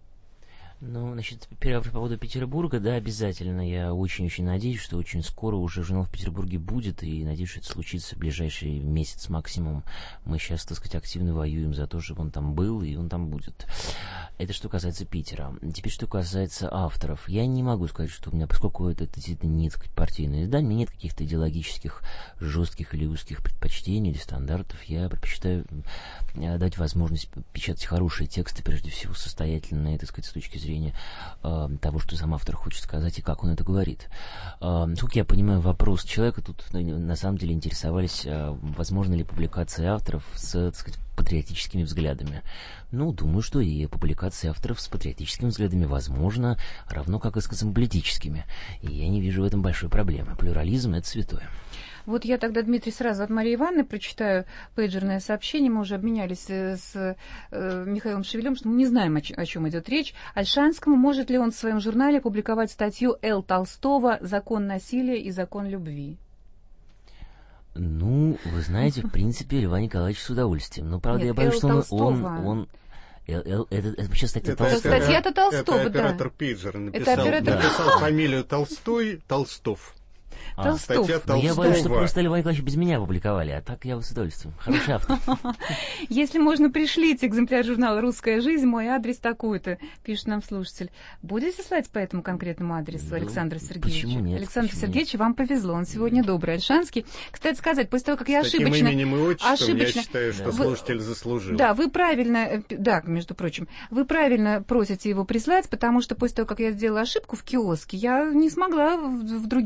Ну, значит, первое по поводу Петербурга, да, обязательно. Я очень-очень надеюсь, что очень скоро уже журнал в Петербурге будет, и надеюсь, что это случится в ближайший месяц максимум. Мы сейчас, так сказать, активно воюем за то, чтобы он там был, и он там будет. Это что касается Питера. Теперь, что касается авторов. Я не могу сказать, что у меня, поскольку это действительно не, так сказать, партийное издание, у меня нет каких-то идеологических, жестких или узких предпочтений или стандартов. Я предпочитаю дать возможность печатать хорошие тексты, прежде всего, состоятельные, так сказать, с точки зрения зрения э, того, что сам автор хочет сказать и как он это говорит. Э, насколько я понимаю, вопрос человека тут на самом деле интересовались, э, возможно ли публикация авторов с, так сказать, патриотическими взглядами. Ну, думаю, что и публикация авторов с патриотическими взглядами возможно, равно как и с космополитическими. И я не вижу в этом большой проблемы. Плюрализм — это святое. Вот я тогда, Дмитрий, сразу от Марии Ивановны прочитаю пейджерное сообщение. Мы уже обменялись с э, Михаилом Шевелем, что мы не знаем, о, ч- о чем идет речь. Ольшанскому, может ли он в своем журнале публиковать статью Л. Толстого «Закон насилия и закон любви»? Ну, вы знаете, в принципе, Льва Николаевича с удовольствием. Но, правда, Нет, я боюсь, что он... он, он Л, Л, это, это вообще статья это, Толстого. Статья-то Толстого, это да. оператор Пейджера написал, Это оператор... написал фамилию Толстой, Толстов. А, Толстов. Но я боюсь, что просто Льва Николаевича без меня публиковали, а так я с удовольствием. Хороший автор. Если можно, пришлите экземпляр журнала «Русская жизнь», мой адрес такой-то, пишет нам слушатель. Будете слать по этому конкретному адресу, ну, Александра Сергеевича? Почему нет? Александр Почему Сергеевич, нет? вам повезло, он сегодня добрый, Ольшанский. Кстати сказать, после того, как я С ошибочно... таким именем и отчеством, ошибочно, я считаю, что вы, слушатель заслужил. Да, вы правильно, да, между прочим, вы правильно просите его прислать, потому что после того, как я сделала ошибку в киоске, я не смогла в, в других киосках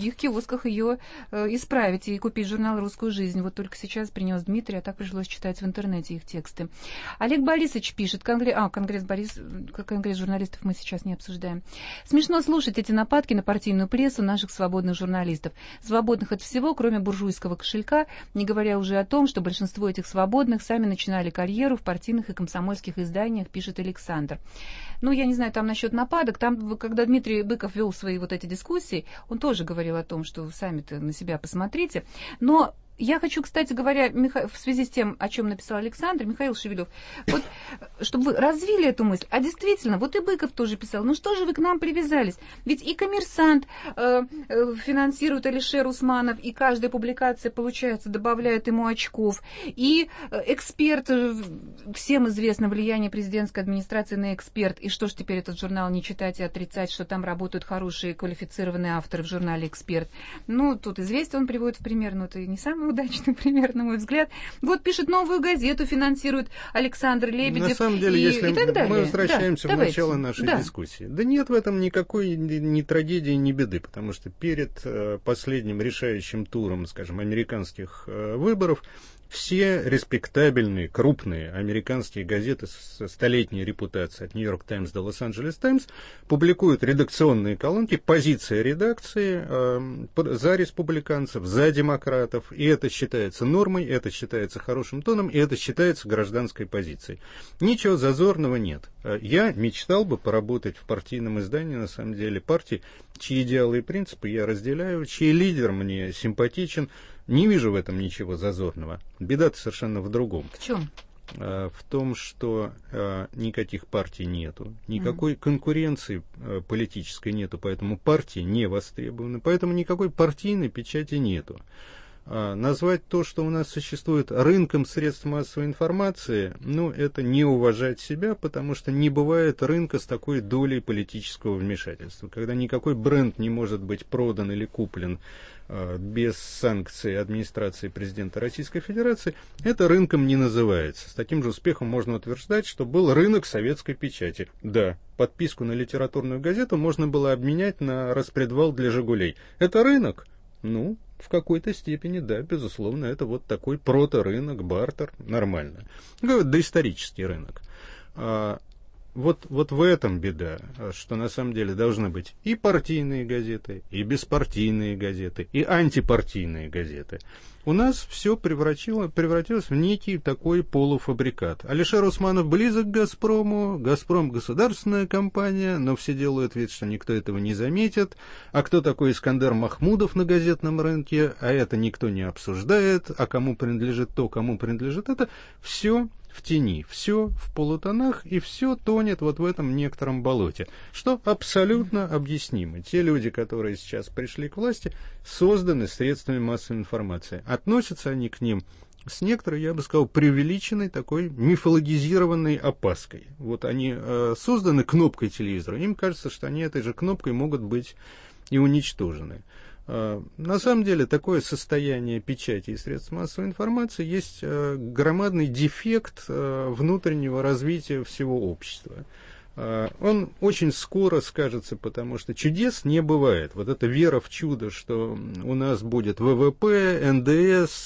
поисках ее э, исправить и купить журнал «Русскую жизнь». Вот только сейчас принес Дмитрий, а так пришлось читать в интернете их тексты. Олег Борисович пишет, конгресс, а, конгресс, Борис, конгресс журналистов мы сейчас не обсуждаем. Смешно слушать эти нападки на партийную прессу наших свободных журналистов. Свободных от всего, кроме буржуйского кошелька, не говоря уже о том, что большинство этих свободных сами начинали карьеру в партийных и комсомольских изданиях, пишет Александр. Ну, я не знаю, там насчет нападок, там, когда Дмитрий Быков вел свои вот эти дискуссии, он тоже говорил о том, что сами-то на себя посмотрите. Но я хочу, кстати говоря, Миха... в связи с тем, о чем написал Александр, Михаил Шевелев, вот, чтобы вы развили эту мысль. А действительно, вот и Быков тоже писал, ну что же вы к нам привязались? Ведь и «Коммерсант» э, э, финансирует Алишер Усманов, и каждая публикация, получается, добавляет ему очков. И «Эксперт», э, всем известно влияние президентской администрации на «Эксперт». И что ж теперь этот журнал не читать и отрицать, что там работают хорошие квалифицированные авторы в журнале «Эксперт». Ну, тут «Известия» он приводит в пример, но это не самый удачный пример, на мой взгляд. Вот пишет «Новую газету», финансирует Александр Лебедев. На самом деле, и, если и так далее. мы возвращаемся да, в давайте. начало нашей да. дискуссии. Да нет в этом никакой ни трагедии, ни беды, потому что перед э, последним решающим туром, скажем, американских э, выборов, все респектабельные, крупные американские газеты с столетней репутацией от Нью-Йорк Таймс до Лос-Анджелес Таймс публикуют редакционные колонки, позиция редакции э, за республиканцев, за демократов, и это считается нормой, это считается хорошим тоном, и это считается гражданской позицией. Ничего зазорного нет. Я мечтал бы поработать в партийном издании, на самом деле, партии, чьи идеалы и принципы я разделяю, чей лидер мне симпатичен. Не вижу в этом ничего зазорного. Беда-то совершенно в другом. В чем? В том, что э, никаких партий нету, никакой mm. конкуренции э, политической нету, поэтому партии не востребованы, поэтому никакой партийной печати нету. А назвать то, что у нас существует рынком средств массовой информации, ну, это не уважать себя, потому что не бывает рынка с такой долей политического вмешательства, когда никакой бренд не может быть продан или куплен а, без санкций администрации президента Российской Федерации, это рынком не называется. С таким же успехом можно утверждать, что был рынок советской печати. Да, подписку на литературную газету можно было обменять на распредвал для «Жигулей». Это рынок? Ну, в какой-то степени, да, безусловно, это вот такой проторынок, бартер, нормально. Доисторический рынок. А, вот, вот в этом беда, что на самом деле должны быть и партийные газеты, и беспартийные газеты, и антипартийные газеты. У нас все превратилось, превратилось в некий такой полуфабрикат. Алишер Усманов близок к «Газпрому», «Газпром» — государственная компания, но все делают вид, что никто этого не заметит. А кто такой Искандер Махмудов на газетном рынке? А это никто не обсуждает. А кому принадлежит то, кому принадлежит это? Все в тени, все в полутонах, и все тонет вот в этом некотором болоте, что абсолютно объяснимо. Те люди, которые сейчас пришли к власти, созданы средствами массовой информации. Относятся они к ним с некоторой, я бы сказал, преувеличенной такой мифологизированной опаской. Вот они э, созданы кнопкой телевизора, им кажется, что они этой же кнопкой могут быть и уничтожены. На самом деле, такое состояние печати и средств массовой информации есть громадный дефект внутреннего развития всего общества. Он очень скоро скажется, потому что чудес не бывает. Вот эта вера в чудо, что у нас будет вэ вэ пэ, эн дэ эс,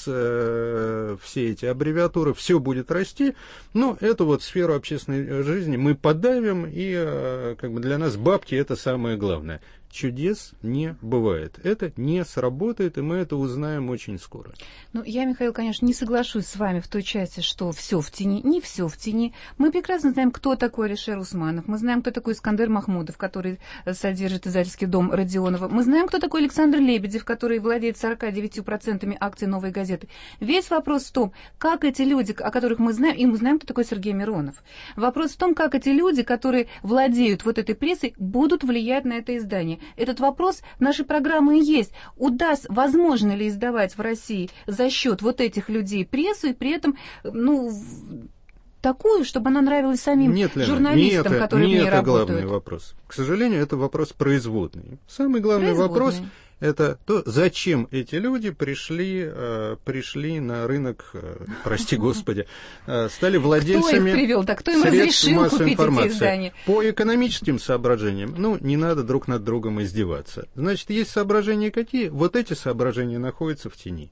все эти аббревиатуры, все будет расти, но эту вот сферу общественной жизни мы подавим, и как бы для нас бабки — это самое главное. Чудес не бывает. Это не сработает, и мы это узнаем очень скоро. Ну, я, Михаил, конечно, не соглашусь с вами в той части, что все в тени. Не все в тени. Мы прекрасно знаем, кто такой Алишер Усманов. Мы знаем, кто такой Искандер Махмудов, который содержит издательский дом Родионова. Мы знаем, кто такой Александр Лебедев, который владеет сорок девять процентов акций «Новой газеты». Весь вопрос в том, как эти люди, о которых мы знаем, и мы знаем, кто такой Сергей Миронов. Вопрос в том, как эти люди, которые владеют вот этой прессой, будут влиять на это издание. Этот вопрос нашей программы и есть. Удаст, возможно ли издавать в России за счет вот этих людей прессу, и при этом, ну, такую, чтобы она нравилась самим нет, Лена, журналистам, не это, которые не в ней это работают. Главный вопрос. К сожалению, это вопрос производный. Самый главный производный. вопрос — это то, зачем эти люди пришли, э, пришли на рынок, э, прости господи, э, стали владельцами кто их привел, да, кто им средств разрешил массовой купить информации. эти издания? По экономическим соображениям, ну, не надо друг над другом издеваться. Значит, есть соображения какие? Вот эти соображения находятся в тени.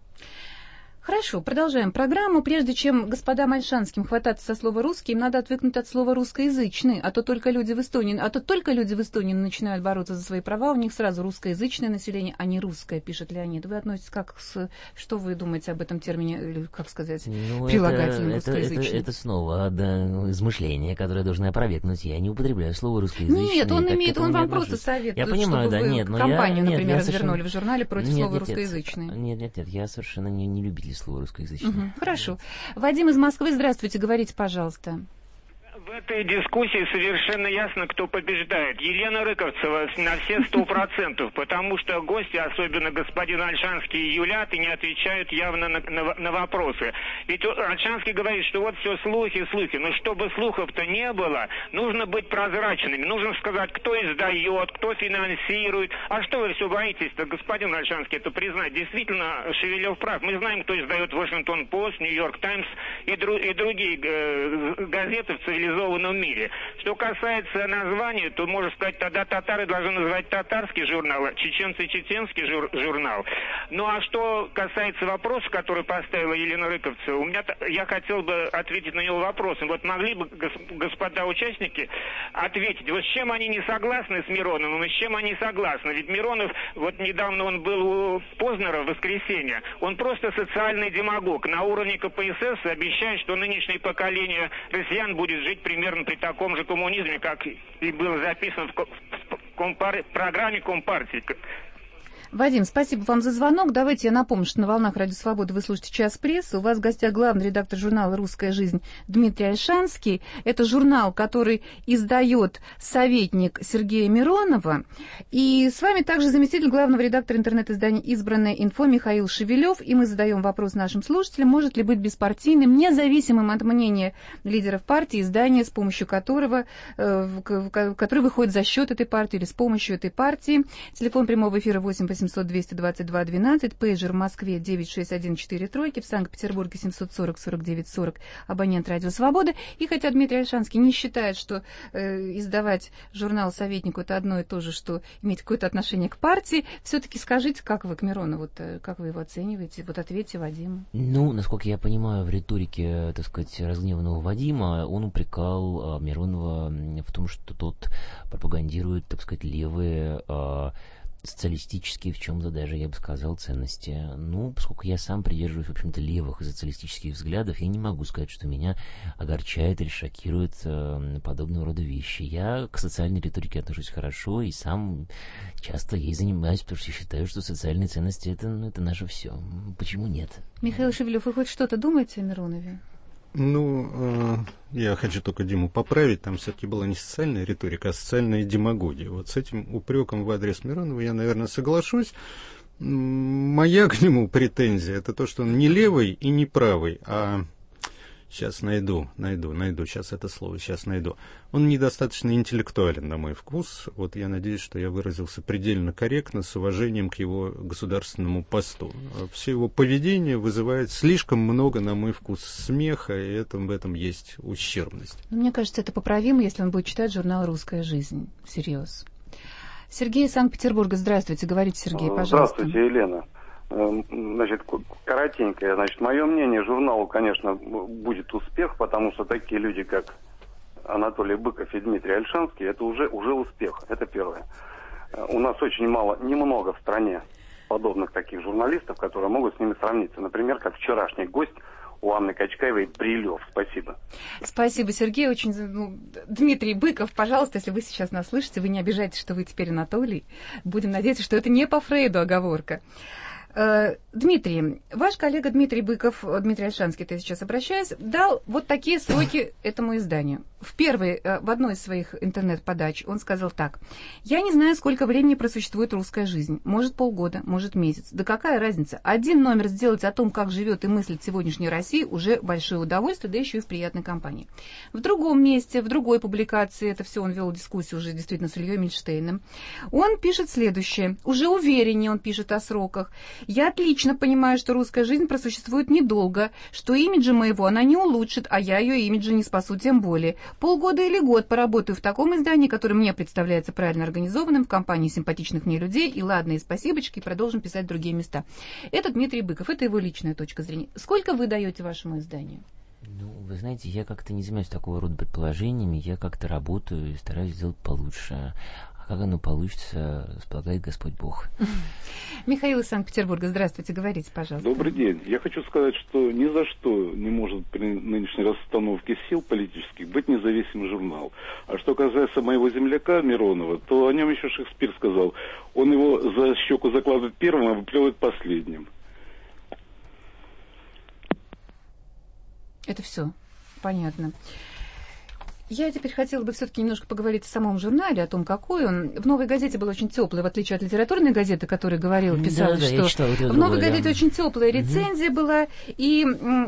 Хорошо, продолжаем программу. Прежде чем господам альшанским хвататься со слова «русский», им надо отвыкнуть от слова «русскоязычный», а то только люди в Эстонии, а то только люди в Эстонии начинают бороться за свои права, у них сразу русскоязычное население, а не русское, пишет Леонид. Вы относитесь как с... Что вы думаете об этом термине, или, как сказать, ну, прилагательном это, русскоязычный? Это, это, это снова да, измышление, которое должно опровергнуть. Я не употребляю слово «русскоязычный». Нет, он имеет, он вам просто советует, я понимаю, чтобы да, вы нет, но компанию, я, например, нет, развернули совершенно... в журнале против нет, слова нет, «русскоязычный». Нет, нет, нет, я совершенно не, не любитель слова «русскоязычный». Угу, хорошо. Вадим из Москвы, здравствуйте, говорите, пожалуйста. В этой дискуссии совершенно ясно, кто побеждает. Елена Рыковцева на все сто процентов, потому что гости, особенно господин Альшанский, юлят и не отвечают явно на, на, на вопросы. Ведь Альшанский говорит, что вот все слухи, слухи. Но чтобы слухов-то не было, нужно быть прозрачными. Нужно сказать, кто издает, кто финансирует. А что вы все боитесь-то, господин Альшанский, это признать? Действительно, Шевелев прав. Мы знаем, кто издает Вашингтон-Пост, Нью-Йорк Таймс и, дру, и другие э, газеты в цивилизованном мире. Что касается названия, то, можно сказать, тогда татары должны называть татарский журнал, а чеченцы чеченский жур, журнал. Ну а что касается вопроса, который поставила Елена Рыковцева, у меня, я хотел бы ответить на него вопросом. Вот могли бы господа участники ответить, вот с чем они не согласны с Мироновым и с чем они согласны? Ведь Миронов, вот недавно он был у Познера в воскресенье, он просто социальный демагог. На уровне ка пэ эс эс обещает, что нынешнее поколение россиян будет жить примерно при таком же коммунизме, как и было записано в компар... программе Компартии. Вадим, спасибо вам за звонок. Давайте я напомню, что на волнах Радио Свободы вы слушаете «Час прессы». У вас в гостях главный редактор журнала «Русская жизнь» Дмитрий Альшанский. Это журнал, который издает советник Сергея Миронова. И с вами также заместитель главного редактора интернет-издания «Избранное инфо» Михаил Шевелев. И мы задаем вопрос нашим слушателям, может ли быть беспартийным, независимым от мнения лидеров партии, издание, с помощью которого, э, который выходит за счет этой партии или с помощью этой партии. Телефон прямого эфира восемь восемьсот двести двадцать два двенадцать, пейджер в Москве девять шесть один четыре тройки, в Санкт-Петербурге семьсот сорок сорок девять сорок, абонент Радио Свобода. И хотя Дмитрий Альшанский не считает, что э, издавать журнал «Советнику» это одно и то же, что иметь какое-то отношение к партии, все-таки скажите, как вы к Миронову, как вы его оцениваете? Вот ответьте Вадиму. Ну, насколько я понимаю, в риторике, так сказать, разгневанного Вадима, он упрекал а, Миронова в том, что тот пропагандирует, так сказать, левые а, социалистические, в чем-то даже, я бы сказал, ценности. Ну, поскольку я сам придерживаюсь, в общем-то, левых и социалистических взглядов, я не могу сказать, что меня огорчает или шокирует э, подобного рода вещи. Я к социальной риторике отношусь хорошо и сам часто ей занимаюсь, потому что считаю, что социальные ценности это, ну, это наше все. Почему нет? Михаил Шевелев, вы хоть что-то думаете о Миронове? Ну, э, я хочу только Диму поправить, там все-таки была не социальная риторика, а социальная демагогия. Вот с этим упреком в адрес Миронова я, наверное, соглашусь. Моя к нему претензия — это то, что он не левый и не правый, а... Сейчас найду, найду, найду, сейчас это слово, сейчас найду. Он недостаточно интеллектуален, на мой вкус. Вот я надеюсь, что я выразился предельно корректно, с уважением к его государственному посту. Все его поведение вызывает слишком много, на мой вкус, смеха, и это, в этом есть ущербность. Мне кажется, это поправимо, если он будет читать журнал «Русская жизнь». Всерьез. Сергей из Санкт-Петербурга, здравствуйте. Говорите, Сергей, пожалуйста. Здравствуйте, Елена. Значит, коротенько, значит, мое мнение, журналу, конечно, будет успех, потому что такие люди, как Анатолий Быков и Дмитрий Альшанский, это уже, уже успех, это первое. У нас очень мало, немного в стране подобных таких журналистов, которые могут с ними сравниться. Например, как вчерашний гость у Анны Качкаевой Брилев. Спасибо. Спасибо, Сергей. Очень, ну, Дмитрий Быков, пожалуйста, если вы сейчас нас слышите, вы не обижайтесь, что вы теперь Анатолий. Будем надеяться, что это не по Фрейду оговорка. Дмитрий, ваш коллега Дмитрий Быков, Дмитрий Ольшанский, я сейчас обращаюсь, дал вот такие сроки этому изданию. В первой, в одной из своих интернет-подач он сказал так. «Я не знаю, сколько времени просуществует русская жизнь. Может, полгода, может, месяц. Да какая разница? Один номер сделать о том, как живет и мыслит сегодняшняя Россия, уже большое удовольствие, да еще и в приятной компании». В другом месте, в другой публикации, это все он вел дискуссию уже действительно с Ильей Мильштейном, он пишет следующее. Уже увереннее он пишет о сроках. «Я отлично понимаю, что русская жизнь просуществует недолго, что имиджа моего она не улучшит, а я ее имиджа не спасу тем более. Полгода или год поработаю в таком издании, которое мне представляется правильно организованным, в компании симпатичных мне людей, и ладно, и спасибочки, и продолжим писать в другие места». Это Дмитрий Быков, это его личная точка зрения. Сколько вы даете вашему изданию? Ну, вы знаете, я как-то не занимаюсь такого рода предположениями, я как-то работаю и стараюсь сделать получше. А как оно получится, располагает Господь Бог. Михаил из Санкт-Петербурга, здравствуйте, говорите, пожалуйста. Добрый день. Я хочу сказать, что ни за что не может при нынешней расстановке сил политических быть независимый журнал. А что касается моего земляка Миронова, то о нем еще Шекспир сказал, он его за щеку закладывает первым, а выплевывает последним. Это все понятно. Я теперь хотела бы все-таки немножко поговорить о самом журнале, о том, какой он. В «Новой газете» был очень теплый, в отличие от литературной газеты, которая говорила, писала, да, да, что в «Новой газете» да. очень теплая рецензия угу. была. И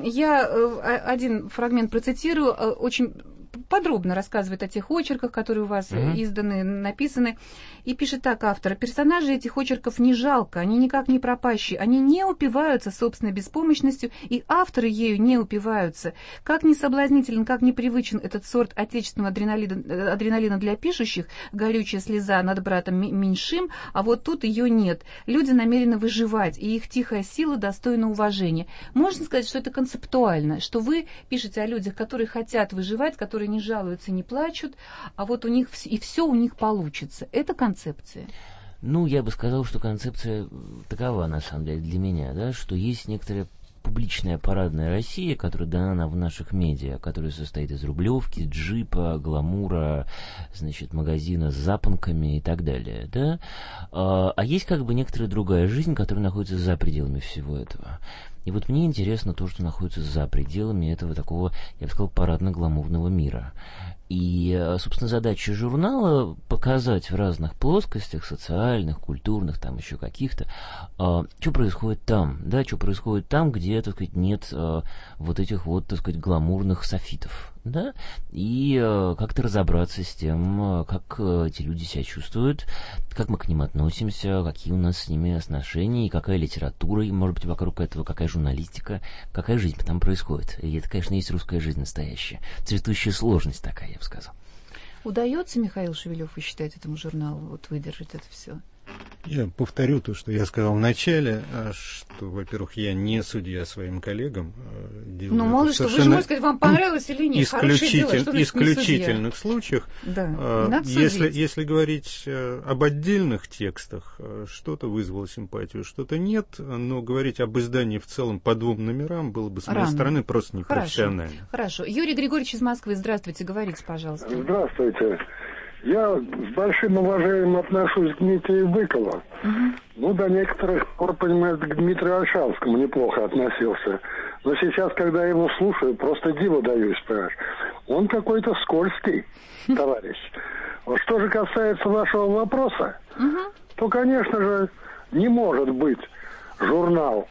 я один фрагмент процитирую, очень подробно рассказывает о тех очерках, которые у вас mm-hmm. изданы, написаны. И пишет так автор. Персонажи этих очерков не жалко, они никак не пропащие, они не упиваются собственной беспомощностью, и авторы ею не упиваются. Как не соблазнителен, как не привычен этот сорт отечественного адреналина, адреналина для пишущих, горючая слеза над братом меньшим, а вот тут ее нет. Люди намерены выживать, и их тихая сила достойна уважения. Можно сказать, что это концептуально, что вы пишете о людях, которые хотят выживать, которые не жалуются, не плачут, а вот у них и все у них получится. Это концепция. Ну, я бы сказал, что концепция такова, на самом деле, для меня, да, что есть некоторая публичная парадная Россия, которая дана в наших медиа, которая состоит из рублевки, джипа, гламура, значит, магазина с запонками и так далее, да. А, а есть как бы некоторая другая жизнь, которая находится за пределами всего этого. И вот мне интересно то, что находится за пределами этого такого, я бы сказал, парадно-гламурного мира. И, собственно, задача журнала показать в разных плоскостях, социальных, культурных, там еще каких-то, а, что происходит там, да, что происходит там, где, так сказать, нет а, вот этих вот, так сказать, гламурных софитов, да, и а, как-то разобраться с тем, а, как а, эти люди себя чувствуют, как мы к ним относимся, какие у нас с ними отношения, и какая литература, и, может быть, вокруг этого, какая журналистика, какая жизнь там происходит. И это, конечно, есть русская жизнь настоящая, цветущая сложность такая, я бы сказал. Удается, Михаил Шевелев, вы считаете, этому журналу вот выдержать это все? Я повторю то, что я сказал в начале, что, во-первых, я не судья своим коллегам. Ну, мало что, вы же можете сказать, вам понравилось или нет. Исключитель, дело, что исключительных случаях. Да, если, если говорить об отдельных текстах, что-то вызвало симпатию, что-то нет, но говорить об издании в целом по двум номерам было бы с моей Рано. стороны просто непрофессионально. Хорошо. Хорошо. Юрий Григорьевич из Москвы, здравствуйте, говорите, пожалуйста. Здравствуйте. Я с большим уважением отношусь к Дмитрию Быкову. Uh-huh. Ну, до некоторых пор, понимаете, к Дмитрию Ольшанскому неплохо относился. Но сейчас, когда я его слушаю, просто диву даюсь, понимаешь. Он какой-то скользкий, товарищ. Вот что же касается вашего вопроса, uh-huh. то, конечно же, не может быть журнал,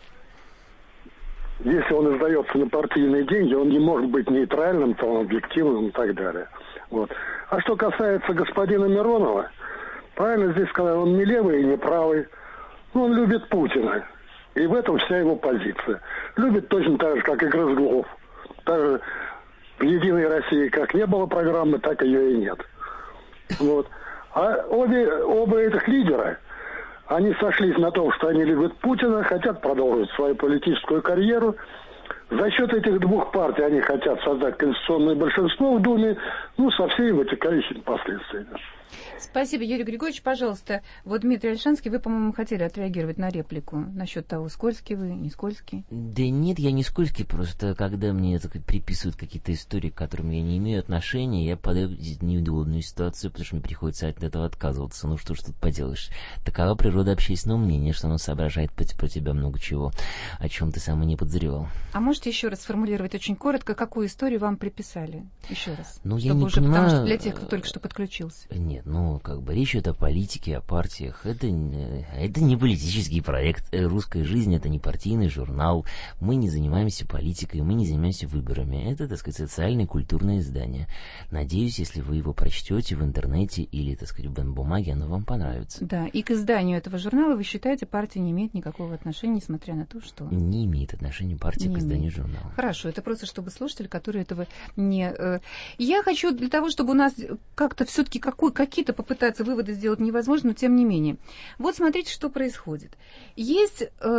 если он издается на партийные деньги, он не может быть нейтральным, там, объективным и так далее. Вот. А что касается господина Миронова, правильно здесь сказал, он не левый и не правый, но он любит Путина. И в этом вся его позиция. Любит точно так же, как и Грызлов. Даже в «Единой России» как не было программы, так ее и нет. Вот. А обе, оба этих лидера, они сошлись на том, что они любят Путина, хотят продолжить свою политическую карьеру. За счет этих двух партий они хотят создать конституционное большинство в Думе, ну, со всеми вытекающими последствиями. Спасибо, Юрий Григорьевич. Пожалуйста, вот Дмитрий Ольшанский, вы, по-моему, хотели отреагировать на реплику насчет того, скользкий вы, не скользкий. Да нет, я не скользкий, просто когда мне так, приписывают какие-то истории, к которым я не имею отношения, я подаю в неудобную ситуацию, потому что мне приходится от этого отказываться. Ну что ж тут поделаешь. Такова природа общественного мнения, что оно соображает про тебя много чего, о чем ты сам и не подозревал. А можете еще раз сформулировать очень коротко, какую историю вам приписали? Еще раз. Ну, чтобы я не уже, понимаю... Потому что для тех, кто только что подключился. Нет, ну, как бы речь идет о политике, о партиях. Это, это не политический проект. «Русская жизнь» — это не партийный журнал. Мы не занимаемся политикой, мы не занимаемся выборами. Это, так сказать, социальное и культурное издание. Надеюсь, если вы его прочтете в интернете или, так сказать, в бумаге, оно вам понравится. Да, и к изданию этого журнала, вы считаете, партия не имеет никакого отношения, несмотря на то, что... Не имеет отношения партия не к изданию имеет. Журнала. Хорошо, это просто чтобы слушатели, которые этого не... Я хочу для того, чтобы у нас как-то все-таки какой, какие-то попытаться выводы сделать невозможно, но тем не менее. Вот смотрите, что происходит. Есть...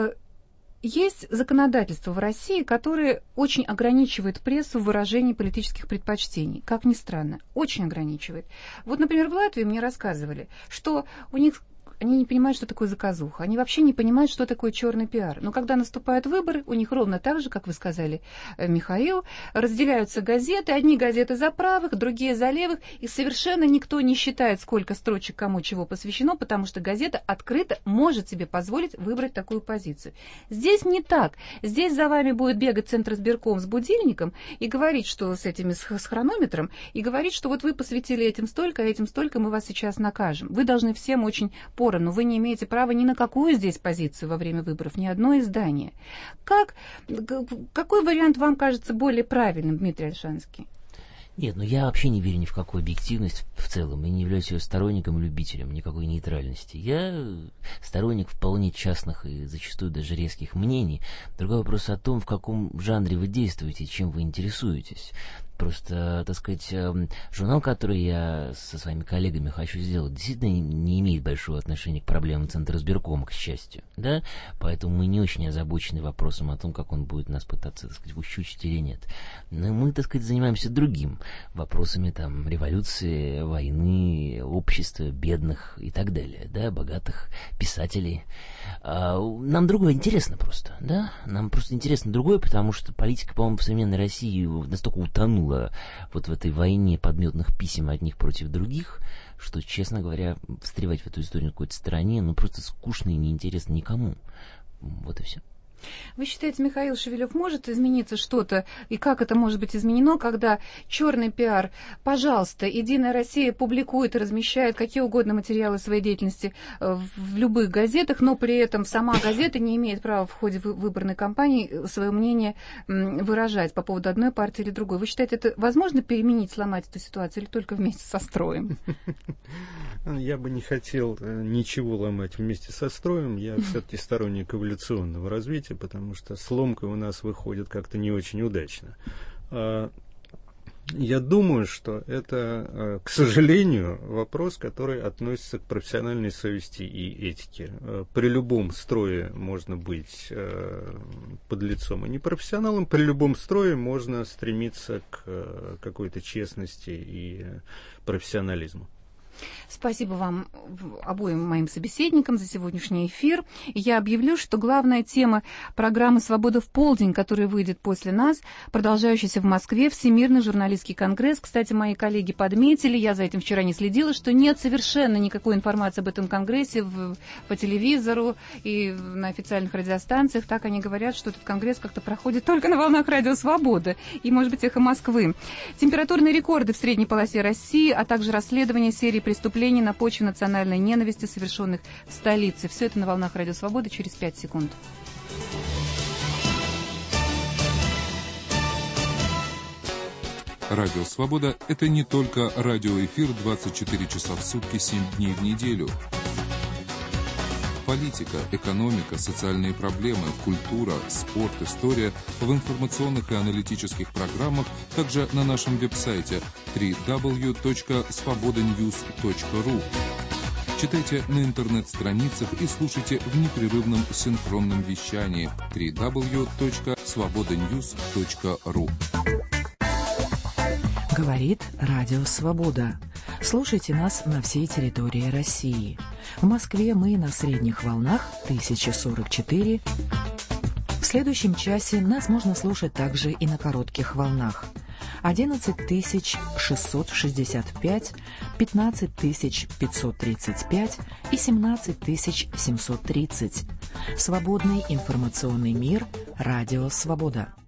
Есть законодательство в России, которое очень ограничивает прессу в выражении политических предпочтений. Как ни странно, очень ограничивает. Вот, например, в Латвии мне рассказывали, что у них... Они не понимают, что такое заказуха. Они вообще не понимают, что такое черный пиар. Но когда наступают выборы, у них ровно так же, как вы сказали, Михаил, разделяются газеты. Одни газеты за правых, другие за левых. И совершенно никто не считает, сколько строчек кому чего посвящено, потому что газета открыто может себе позволить выбрать такую позицию. Здесь не так. Здесь за вами будет бегать Центризбирком с будильником и говорить, что с этими с хронометром, и говорить, что вот вы посвятили этим столько, а этим столько, мы вас сейчас накажем. Вы должны всем очень но вы не имеете права ни на какую здесь позицию во время выборов, ни одно издание. Как, какой вариант вам кажется более правильным, Дмитрий Ольшанский? Нет, ну я вообще не верю ни в какую объективность в целом и не являюсь ее сторонником и любителем никакой нейтральности. Я сторонник вполне частных и зачастую даже резких мнений. Другой вопрос о том, в каком жанре вы действуете, чем вы интересуетесь. Просто, так сказать, журнал, который я со своими коллегами хочу сделать, действительно не имеет большого отношения к проблемам Центризбиркома, к счастью, да, поэтому мы не очень озабочены вопросом о том, как он будет нас пытаться, так сказать, ущучить или нет. Но мы, так сказать, занимаемся другим, вопросами там революции, войны, общества, бедных и так далее, да, богатых писателей. А нам другое интересно просто, да, нам просто интересно другое, потому что политика, по-моему, в современной России настолько утонула вот в этой войне подметных писем одних против других, что, честно говоря, встревать в эту историю на какой-то стороне, ну, просто скучно и неинтересно никому. Вот и все. Вы считаете, Михаил Шевелев, может измениться что-то, и как это может быть изменено, когда черный пиар, пожалуйста, Единая Россия публикует и размещает какие угодно материалы своей деятельности в любых газетах, но при этом сама газета не имеет права в ходе выборной кампании свое мнение выражать по поводу одной партии или другой. Вы считаете, это возможно переменить, сломать эту ситуацию или только вместе со строем? Я бы не хотел ничего ломать вместе со строем. Я все-таки сторонник эволюционного развития, потому что сломка у нас выходит как-то не очень удачно. Я думаю, что это, к сожалению, вопрос, который относится к профессиональной совести и этике. При любом строе можно быть подлецом и непрофессионалом, при любом строе можно стремиться к какой-то честности и профессионализму. Спасибо вам обоим моим собеседникам за сегодняшний эфир. Я объявлю, что главная тема программы «Свобода в полдень», которая выйдет после нас, продолжающаяся в Москве, Всемирный журналистский конгресс. Кстати, мои коллеги подметили, я за этим вчера не следила, что нет совершенно никакой информации об этом конгрессе в, по телевизору и на официальных радиостанциях. Так они говорят, что этот конгресс как-то проходит только на волнах радио «Свобода» и, может быть, «Эхо Москвы». Температурные рекорды в средней полосе России, а также расследование серии преступлений на почве национальной ненависти, совершенных в столице. Все это на волнах Радио Свободы через пять секунд. Радио Свобода – это не только радиоэфир двадцать четыре часа в сутки, семь дней в неделю. Политика, экономика, социальные проблемы, культура, спорт, история в информационных и аналитических программах, также на нашем веб-сайте дабл ю дабл ю дабл ю точка свобода ньюс точка ру. Читайте на интернет-страницах и слушайте в непрерывном синхронном вещании дабл ю дабл ю дабл ю точка свобода ньюс точка ру. Говорит Радио Свобода. Слушайте нас на всей территории России. В Москве мы на средних волнах тысяча сорок четыре. В следующем часе нас можно слушать также и на коротких волнах. одиннадцать тысяч шестьсот шестьдесят пять, пятнадцать тысяч пятьсот тридцать пять и семнадцать тысяч семьсот тридцать. Свободный информационный мир. Радио «Свобода».